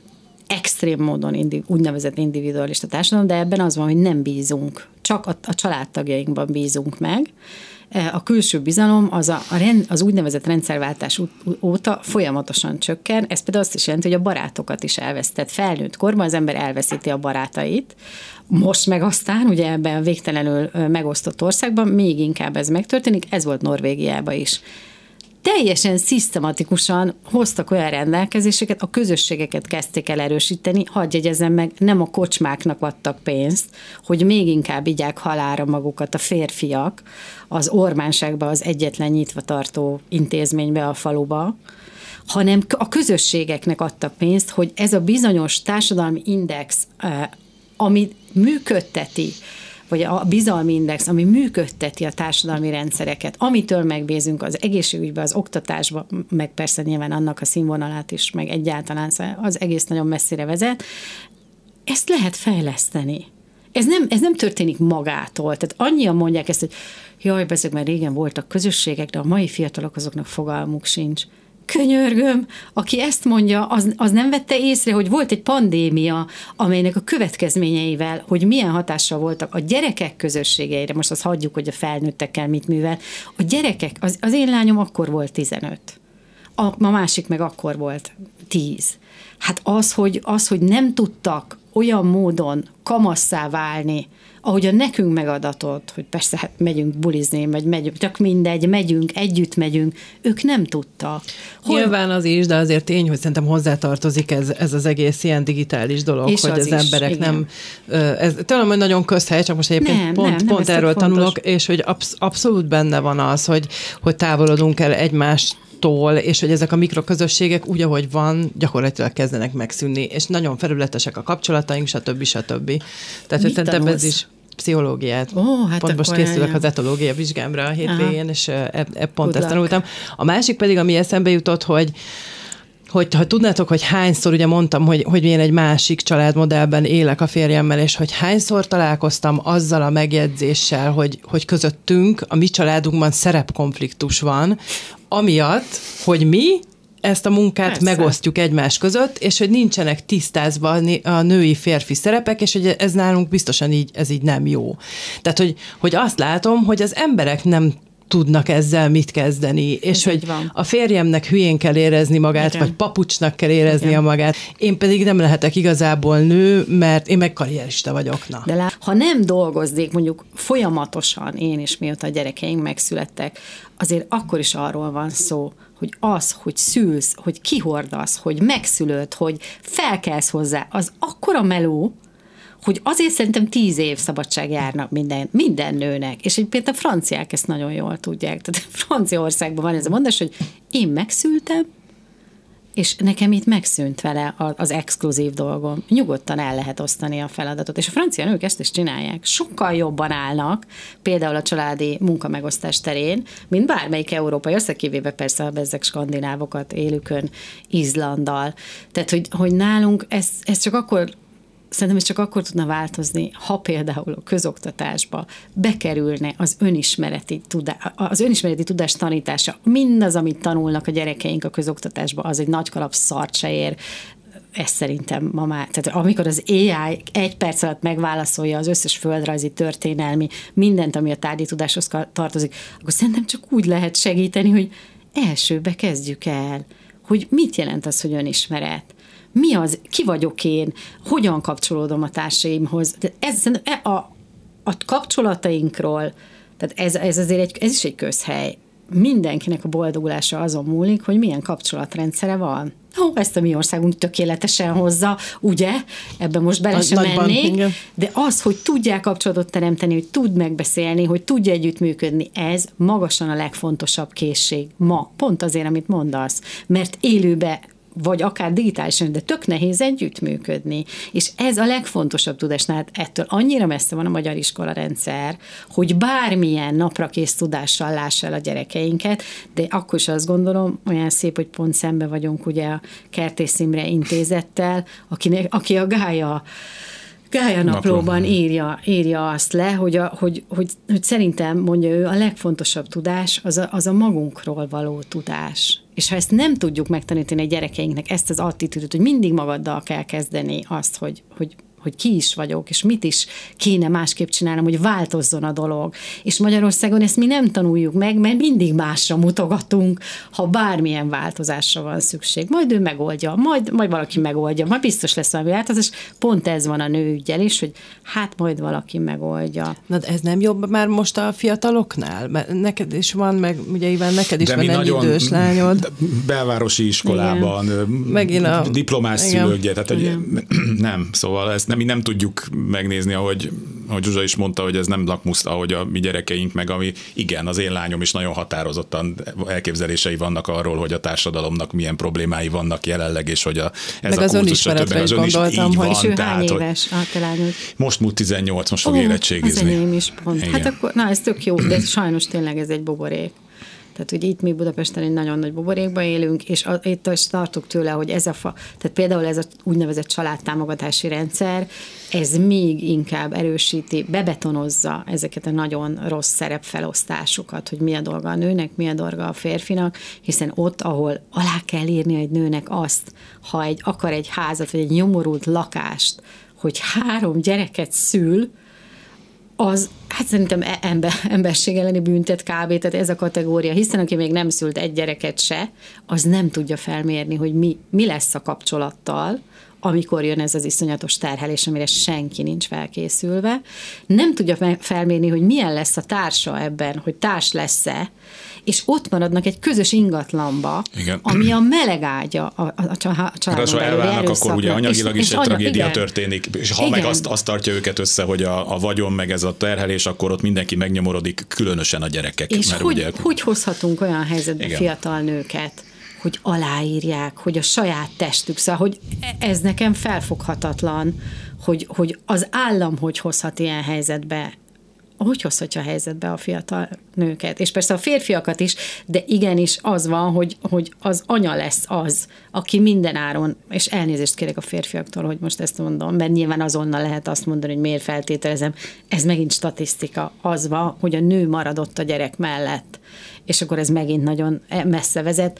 extrém módon úgynevezett individualista társadalom, de ebben az van, hogy nem bízunk, csak a családtagjainkban bízunk meg. A külső bizalom az úgynevezett rendszerváltás óta folyamatosan csökken, ez például azt is jelenti, hogy a barátokat is elvesztett. Felnőtt korban az ember elveszíti a barátait, most meg aztán, ugye ebben a végtelenül megosztott országban még inkább ez megtörténik, ez volt Norvégiában is. Teljesen szisztematikusan hoztak olyan rendelkezéseket, a közösségeket kezdték el erősíteni, hadd jegyezzem meg, nem a kocsmáknak adtak pénzt, hogy még inkább igyák halálra magukat a férfiak az ormánságba, az egyetlen nyitva tartó intézménybe a faluba, hanem a közösségeknek adtak pénzt, hogy ez a bizonyos társadalmi index, ami működteti, vagy a bizalmi index, ami működteti a társadalmi rendszereket, amitől megbízunk az egészségügyben, az oktatásban, meg persze nyilván annak a színvonalát is, meg egyáltalán az egész nagyon messzire vezet, ezt lehet fejleszteni. Ez nem történik magától. Tehát annyian mondják ezt, hogy jaj, ezek már régen voltak közösségek, de a mai fiatalok azoknak fogalmuk sincs. Könyörgöm, aki ezt mondja, az nem vette észre, hogy volt egy pandémia, amelynek a következményeivel, hogy milyen hatással voltak a gyerekek közösségeire, most azt hagyjuk, hogy a felnőttekkel mit művel, a gyerekek, az én lányom akkor volt 15, a másik meg akkor volt 10. Hát az, hogy nem tudtak olyan módon kamasszá válni, ahogyan nekünk megadatott, hogy persze hát megyünk bulizni, vagy megyünk, csak mindegy, megyünk, együtt megyünk, ők nem tudtak. Nyilván az is, de azért tény, hogy szerintem hozzátartozik ez az egész ilyen digitális dolog, és hogy az emberek igen. Nem... Ez talán nagyon közhely, csak most egyébként pont erről tanulok, és hogy abszolút benne van az, hogy távolodunk el egymástól, és hogy ezek a mikroközösségek úgy, ahogy van, gyakorlatilag kezdenek megszűnni, és nagyon felületesek a kapcsolataink, stb. Tehát, hogy szerintem ez is pszichológiát. Hát pont most készülök az etológia vizsgámra a hétvégén, és pont ezt tanultam. A másik pedig, ami eszembe jutott, hogy ha tudnátok, hogy hányszor, ugye mondtam, hogy én egy másik családmodellben élek a férjemmel, és hogy hányszor találkoztam azzal a megjegyzéssel, hogy közöttünk, a mi családunkban szerepkonfliktus van, amiatt, hogy mi ezt a munkát persze. Megosztjuk egymás között, és hogy nincsenek tisztázva a női-férfi szerepek, és hogy ez nálunk biztosan ez így nem jó. Tehát, hogy azt látom, hogy az emberek nem tudnak ezzel mit kezdeni, és hogy a férjemnek hülyén kell érezni magát, igen. Vagy papucsnak kell éreznie magát. Én pedig nem lehetek igazából nő, mert én meg karrierista vagyok. Na. De ha nem dolgoznék mondjuk folyamatosan én is, mióta a gyerekeink megszülettek, azért akkor is arról van szó, hogy az, hogy szülsz, hogy kihordasz, hogy megszülöd, hogy felkelsz hozzá, az akkora meló, hogy azért szerintem 10 év szabadság járna minden nőnek. És például a franciák ezt nagyon jól tudják. Tehát Franciaországban van ez a mondás, hogy én megszültem, és nekem itt megszűnt vele az exkluzív dolgom. Nyugodtan el lehet osztani a feladatot. És a francia nők ezt is csinálják. Sokkal jobban állnak, például a családi munkamegosztás terén, mint bármelyik európai ország, kivéve persze ezek skandinávokat élükön, Izlanddal. Tehát, hogy nálunk ez csak akkor szerintem ez csak akkor tudna változni, ha például a közoktatásba bekerülne az önismereti tudás tanítása. Mindaz, amit tanulnak a gyerekeink a közoktatásba, az egy nagy kalap szart se ér. Ez szerintem ma már, tehát amikor az AI 1 perc alatt megválaszolja az összes földrajzi, történelmi, mindent, ami a tárgyi tudáshoz tartozik, akkor szerintem csak úgy lehet segíteni, hogy elsőbe kezdjük el, hogy mit jelent az, hogy önismeret. Mi az, ki vagyok én, hogyan kapcsolódom a társaimhoz. A kapcsolatainkról, tehát ez azért ez is egy közhely. Mindenkinek a boldogulása azon múlik, hogy milyen kapcsolatrendszere van. Ezt a mi országunk tökéletesen hozza, ugye? Ebben most bele sem mennék. De az, hogy tudják kapcsolatot teremteni, hogy tud megbeszélni, hogy tudja együttműködni, ez magasan a legfontosabb készség ma. Pont azért, amit mondasz. Mert élőbe vagy akár digitálisan, de tök nehéz együttműködni. És ez a legfontosabb tudásnál, hát ettől annyira messze van a magyar iskolarendszer, hogy bármilyen naprakész tudással lássa el a gyerekeinket, de akkor is azt gondolom, olyan szép, hogy pont szembe vagyunk ugye a Kertész Imre Intézettel, aki a Gája naplóban írja azt le, hogy szerintem, mondja ő, a legfontosabb tudás az a magunkról való tudás. És ha ezt nem tudjuk megtanítani a gyerekeinknek, ezt az attitűdöt, hogy mindig magaddal kell kezdeni azt, hogy ki is vagyok, és mit is kéne másképp csinálnom, hogy változzon a dolog. És Magyarországon ezt mi nem tanuljuk meg, mert mindig másra mutogatunk, ha bármilyen változásra van szükség. Majd ő megoldja, majd valaki megoldja, majd biztos lesz valami változás. Pont ez van a nőügyel is, hogy hát majd valaki megoldja. Na, ez nem jobb már most a fiataloknál? Mert neked is van, meg ugye Iván, neked is van egy idős lányod. Belvárosi iskolában, diplomás szülőkje, tehát nem, szóval ezt mi nem tudjuk megnézni, ahogy Zsuzsa is mondta, hogy ez nem lakmusz, ahogy a mi gyerekeink, meg ami igen, az én lányom is nagyon határozottan elképzelései vannak arról, hogy a társadalomnak milyen problémái vannak jelenleg, és hogy ez meg a az önismeretre is gondoltam, hogy és ő hány éves a lányod? Most múlt 18, most fog érettségizni. Az enyém is pont. Igen. Hát akkor, ez tök jó, de sajnos tényleg ez egy buborék. Tehát, hogy itt mi Budapesten egy nagyon nagy buborékban élünk, és itt is tartok tőle, hogy tehát például ez a úgynevezett családtámogatási rendszer, ez még inkább erősíti, bebetonozza ezeket a nagyon rossz szerepfelosztásokat, hogy mi a dolga a nőnek, mi a dolga a férfinak, hiszen ott, ahol alá kell írni egy nőnek azt, ha akar egy házat, vagy egy nyomorult lakást, hogy 3 gyereket szül, az, hát szerintem emberség elleni büntet kb. Tehát ez a kategória, hiszen aki még nem szült egy gyereket se, az nem tudja felmérni, hogy mi lesz a kapcsolattal amikor jön ez az iszonyatos terhelés, amire senki nincs felkészülve. Nem tudja felmérni, hogy milyen lesz a társa ebben, hogy társ lesz-e, és ott maradnak egy közös ingatlanba, igen, ami a meleg ágya a családon belül elválnak, akkor ugye anyagilag is egy tragédia történik, és ha igen, meg azt tartja őket össze, hogy a vagyon meg ez a terhelés, akkor ott mindenki megnyomorodik, különösen a gyerekek. És mert hogy hozhatunk olyan helyzetbe igen, fiatal nőket, hogy aláírják, hogy a saját testük, szóval, hogy ez nekem felfoghatatlan, hogy az állam hogy hozhat ilyen helyzetbe, hogy hozhatja a helyzetbe a fiatal nőket, és persze a férfiakat is, de igenis az van, hogy az anya lesz az, aki minden áron, és elnézést kérek a férfiaktól, hogy most ezt mondom, mert nyilván azonnal lehet azt mondani, hogy miért feltételezem, ez megint statisztika, az van, hogy a nő maradott a gyerek mellett, és akkor ez megint nagyon messze vezet.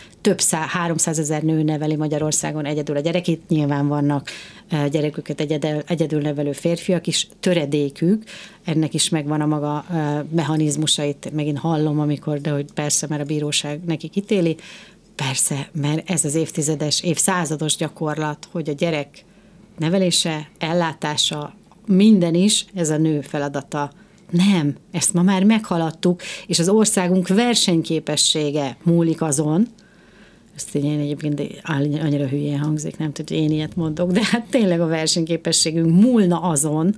300 000 nő neveli Magyarországon egyedül a gyerekét, nyilván vannak gyereküket egyedül nevelő férfiak is, töredékük, ennek is megvan a maga mechanizmusait, megint hallom, amikor, de hogy persze, mert a bíróság nekik ítéli, persze, mert ez az évszázados gyakorlat, hogy a gyerek nevelése, ellátása, minden is, ez a nő feladata. Nem, ezt ma már meghaladtuk, és az országunk versenyképessége múlik azon, ezt én egyébként annyira hülyén hangzik, nem tudom, hogy én ilyet mondok, de hát tényleg a versenyképességünk múlna azon,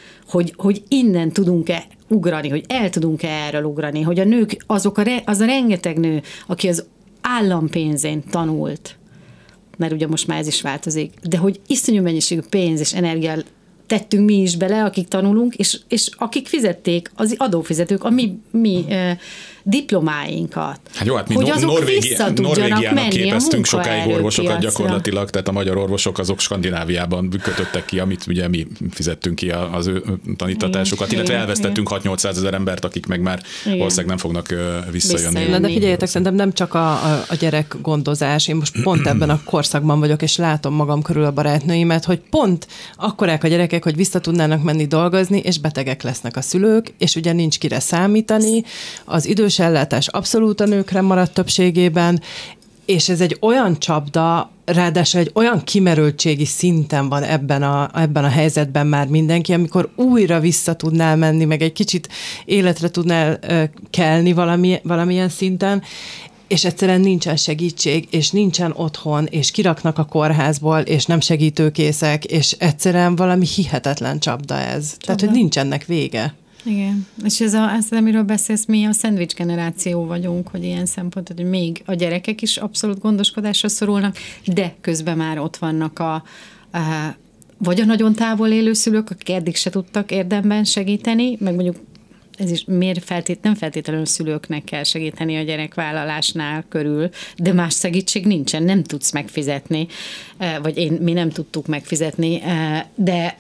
hogy innen tudunk-e ugrani, hogy el tudunk-e erről ugrani, hogy a nők, az a rengeteg nő, aki az állampénzén tanult, mert ugye most már ez is változik, de hogy iszonyú mennyiségű pénz és energia tettünk mi is bele, akik tanulunk, és akik fizették, az adófizetők, a mi diplomáinkat. Hát jó, hát mi hogy azok vissza tudjanak menni képeztünk sokáig orvosokat gyakorlatilag, tehát a magyar orvosok azok Skandináviában kötöttek ki, amit ugye mi fizettünk ki az ő tanítatásukat, illetve elvesztettünk 6-800 ezer embert, akik meg már valószínűleg nem fognak visszajönni. De figyeljetek, szerintem nem csak a gyerek gondozás, én most pont ebben a korszakban vagyok, és látom magam körül a barátnőimet, hogy pont akkorák a gyerekek, hogy vissza tudnának menni dolgozni, és betegek lesznek a szülők, és ugye nincs kire számítani, az idős ellátás abszolút a nőkre maradt többségében, és ez egy olyan csapda, ráadásul egy olyan kimerültségi szinten van ebben a helyzetben már mindenki, amikor újra vissza tudnál menni, meg egy kicsit életre tudnál kelni valamilyen szinten, és egyszerűen nincsen segítség, és nincsen otthon, és kiraknak a kórházból, és nem segítőkészek, és egyszerűen valami hihetetlen csapda ez. Tehát, hogy nincs ennek vége. Igen, és ez amiről beszélsz, mi a szendvics generáció vagyunk, hogy ilyen szempontból, hogy még a gyerekek is abszolút gondoskodásra szorulnak, de közben már ott vannak vagy a nagyon távol élő szülők, akik eddig se tudtak érdemben segíteni, meg mondjuk ez is nem feltétlenül szülőknek kell segíteni a gyerekvállalásnál körül, de más segítség nincsen, nem tudsz megfizetni, vagy mi nem tudtuk megfizetni, de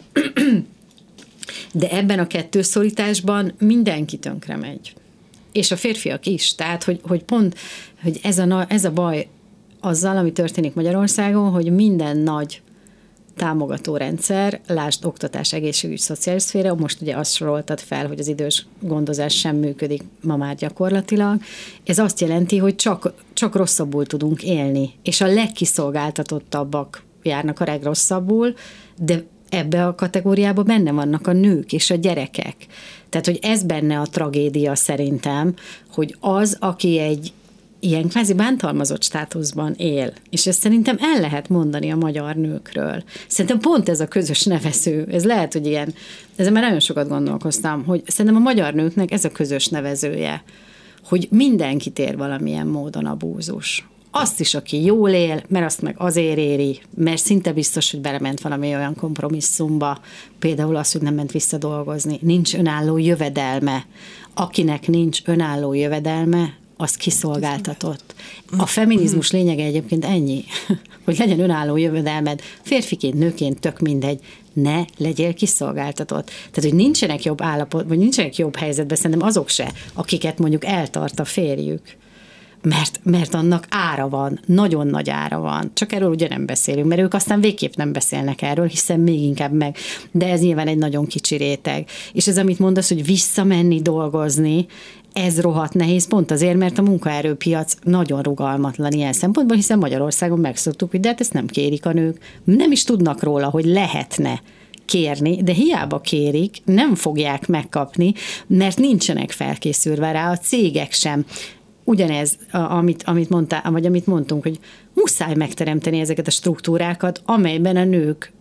ebben a kettőszorításban mindenki tönkre megy. És a férfiak is. Tehát, hogy pont, hogy ez a baj azzal, ami történik Magyarországon, hogy minden nagy támogató rendszer, lásd oktatás, egészségügy, szociális szféra, most ugye azt soroltad fel, hogy az idős gondozás sem működik ma már gyakorlatilag. Ez azt jelenti, hogy csak rosszabbul tudunk élni, és a legkiszolgáltatottabbak járnak a legrosszabbul, de ebbe a kategóriába benne vannak a nők és a gyerekek. Tehát, hogy ez benne a tragédia szerintem, hogy az, aki egy ilyen kvázi bántalmazott státuszban él, és ezt szerintem el lehet mondani a magyar nőkről. Szerintem pont ez a közös nevező, ez lehet, hogy ilyen, ezen már nagyon sokat gondolkoztam, hogy szerintem a magyar nőknek ez a közös nevezője, hogy mindenkit ér valamilyen módon abúzus. Azt is, aki jól él, mert azt meg azért éri, mert szinte biztos, hogy belement valami olyan kompromisszumba, például az, hogy nem ment vissza dolgozni, nincs önálló jövedelme. Akinek nincs önálló jövedelme, az kiszolgáltatott. A feminizmus lényege egyébként ennyi, hogy legyen önálló jövedelmed, férfiként, nőként, tök mindegy, ne legyél kiszolgáltatott. Tehát, hogy nincsenek jobb állapot, vagy nincsenek jobb helyzetben, szerintem azok se, akiket mondjuk eltart a férjük, mert annak ára van, nagyon nagy ára van. Csak erről ugye nem beszélünk, mert ők aztán végképp nem beszélnek erről, hiszen még inkább meg. De ez nyilván egy nagyon kicsi réteg. És ez, amit mondasz, hogy visszamenni dolgozni, ez rohadt nehéz, pont azért, mert a munkaerőpiac nagyon rugalmatlan ilyen szempontból, hiszen Magyarországon megszoktuk, hogy de hát ezt nem kérik a nők. Nem is tudnak róla, hogy lehetne kérni, de hiába kérik, nem fogják megkapni, mert nincsenek felkészülve rá, a cégek sem. Ugyanez, amit mondtál, vagy amit mondtunk, hogy muszáj megteremteni ezeket a struktúrákat, amelyben a nők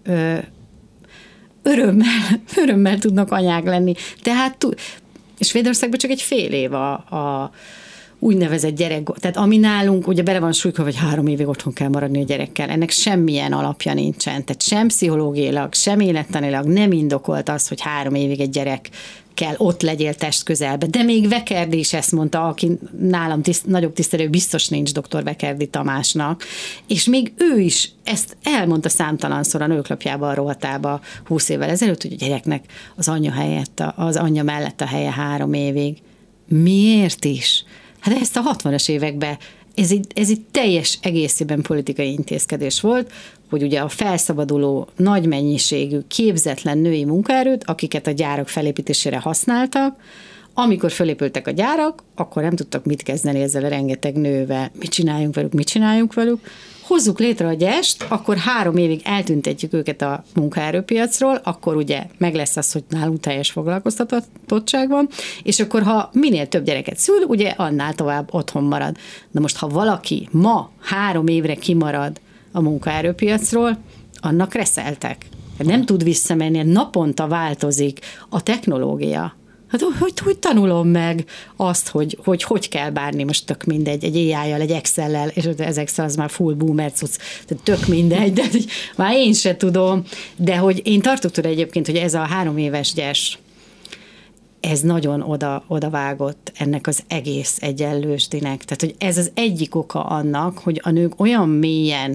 örömmel tudnak anyák lenni. Tehát, és Svédországban csak egy fél év a úgynevezett gyerek, tehát ami nálunk ugye bele van súlykolva, hogy 3 évig otthon kell maradni a gyerekkel, ennek semmilyen alapja nincsen, tehát sem pszichológiailag, sem élettanilag nem indokolt az, hogy 3 évig egy gyerek kell ott legyél test közelbe. De még Vekerdi is ezt mondta, aki nálam nagyobb tisztelő, biztos nincs dr. Vekerdi Tamásnak, és még ő is ezt elmondta számtalanszor a Nőklapjában, a rovatába 20 évvel ezelőtt, hogy a gyereknek az anyja mellett a helye 3 évig. Miért is? Hát ezt a 60-as években ez egy teljes egészében politikai intézkedés volt, hogy ugye a felszabaduló nagy mennyiségű képzetlen női munkaerőt, akiket a gyárak felépítésére használtak, amikor felépültek a gyárak, akkor nem tudtak mit kezdeni ezzel a rengeteg nővel. Mit csináljunk velük? Hozzuk létre a gyest, akkor 3 évig eltüntetjük őket a munkaerőpiacról, akkor ugye meg lesz az, hogy nálunk teljes foglalkoztatottság van, és akkor ha minél több gyereket szül, ugye annál tovább otthon marad. Na most, ha valaki ma 3 évre kimarad a munkaerőpiacról, annak reszeltek. Nem tud visszamenni, naponta változik a technológia. Hát hogy tanulom meg azt, hogy kell bánni, most tök mindegy, egy AI-jal, egy Excel-lel, és az Excel az már full boomer cucc, tehát tök mindegy, de már én se tudom, de hogy én tartok tőle egyébként, hogy ez a 3 éves gyes, ez nagyon odavágott ennek az egész egyenlősdinek. Tehát, hogy ez az egyik oka annak, hogy a nők olyan mélyen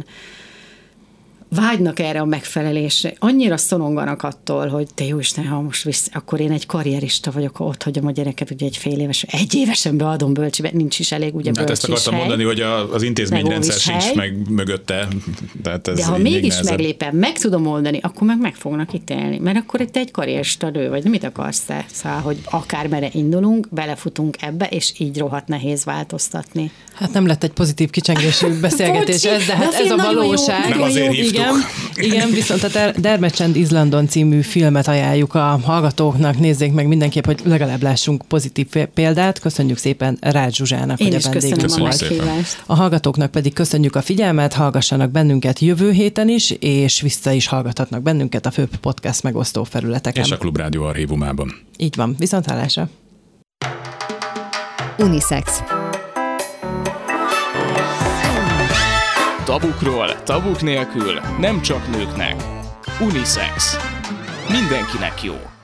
vágynak erre a megfelelésre, annyira szoronganak attól, hogy te jóisten, ha most akkor én egy karrierista vagyok, ha ott hagyom a gyereket, ugye egy fél éves, 1 évesen beadom bölcsibe, nincs is elég, ugye hát ezt akartam mondani, hogy az intézményrendszer sincs meg mögötte. Tehát ez de ha mégis meglépem, meg tudom oldani, akkor meg fognak ítélni, mert akkor te egy karrierista nő vagy, mit akarsz te? Szóval, hogy akármerre indulunk, belefutunk ebbe, és így rohadt nehéz változtatni. Hát nem lett egy pozitív kicsengésű beszélgetés ez, de hát ez a valóság. Nem azért hívtuk. Igen, viszont a Dermetsend Izlandon című filmet ajánljuk a hallgatóknak, nézzék meg mindenképp, hogy legalább lássunk pozitív példát. Köszönjük szépen Rácz Zsuzsának, hogy a vendégünk volt. A hallgatóknak pedig köszönjük a figyelmet, hallgassanak bennünket jövő héten is, és vissza is hallgathatnak bennünket a főbb podcast megosztó felületeken. És a Klubrádió archívumában. Így van, viszonthallásra. Unisex. Tabukról, tabuk nélkül, nem csak nőknek. Unisex. Mindenkinek jó.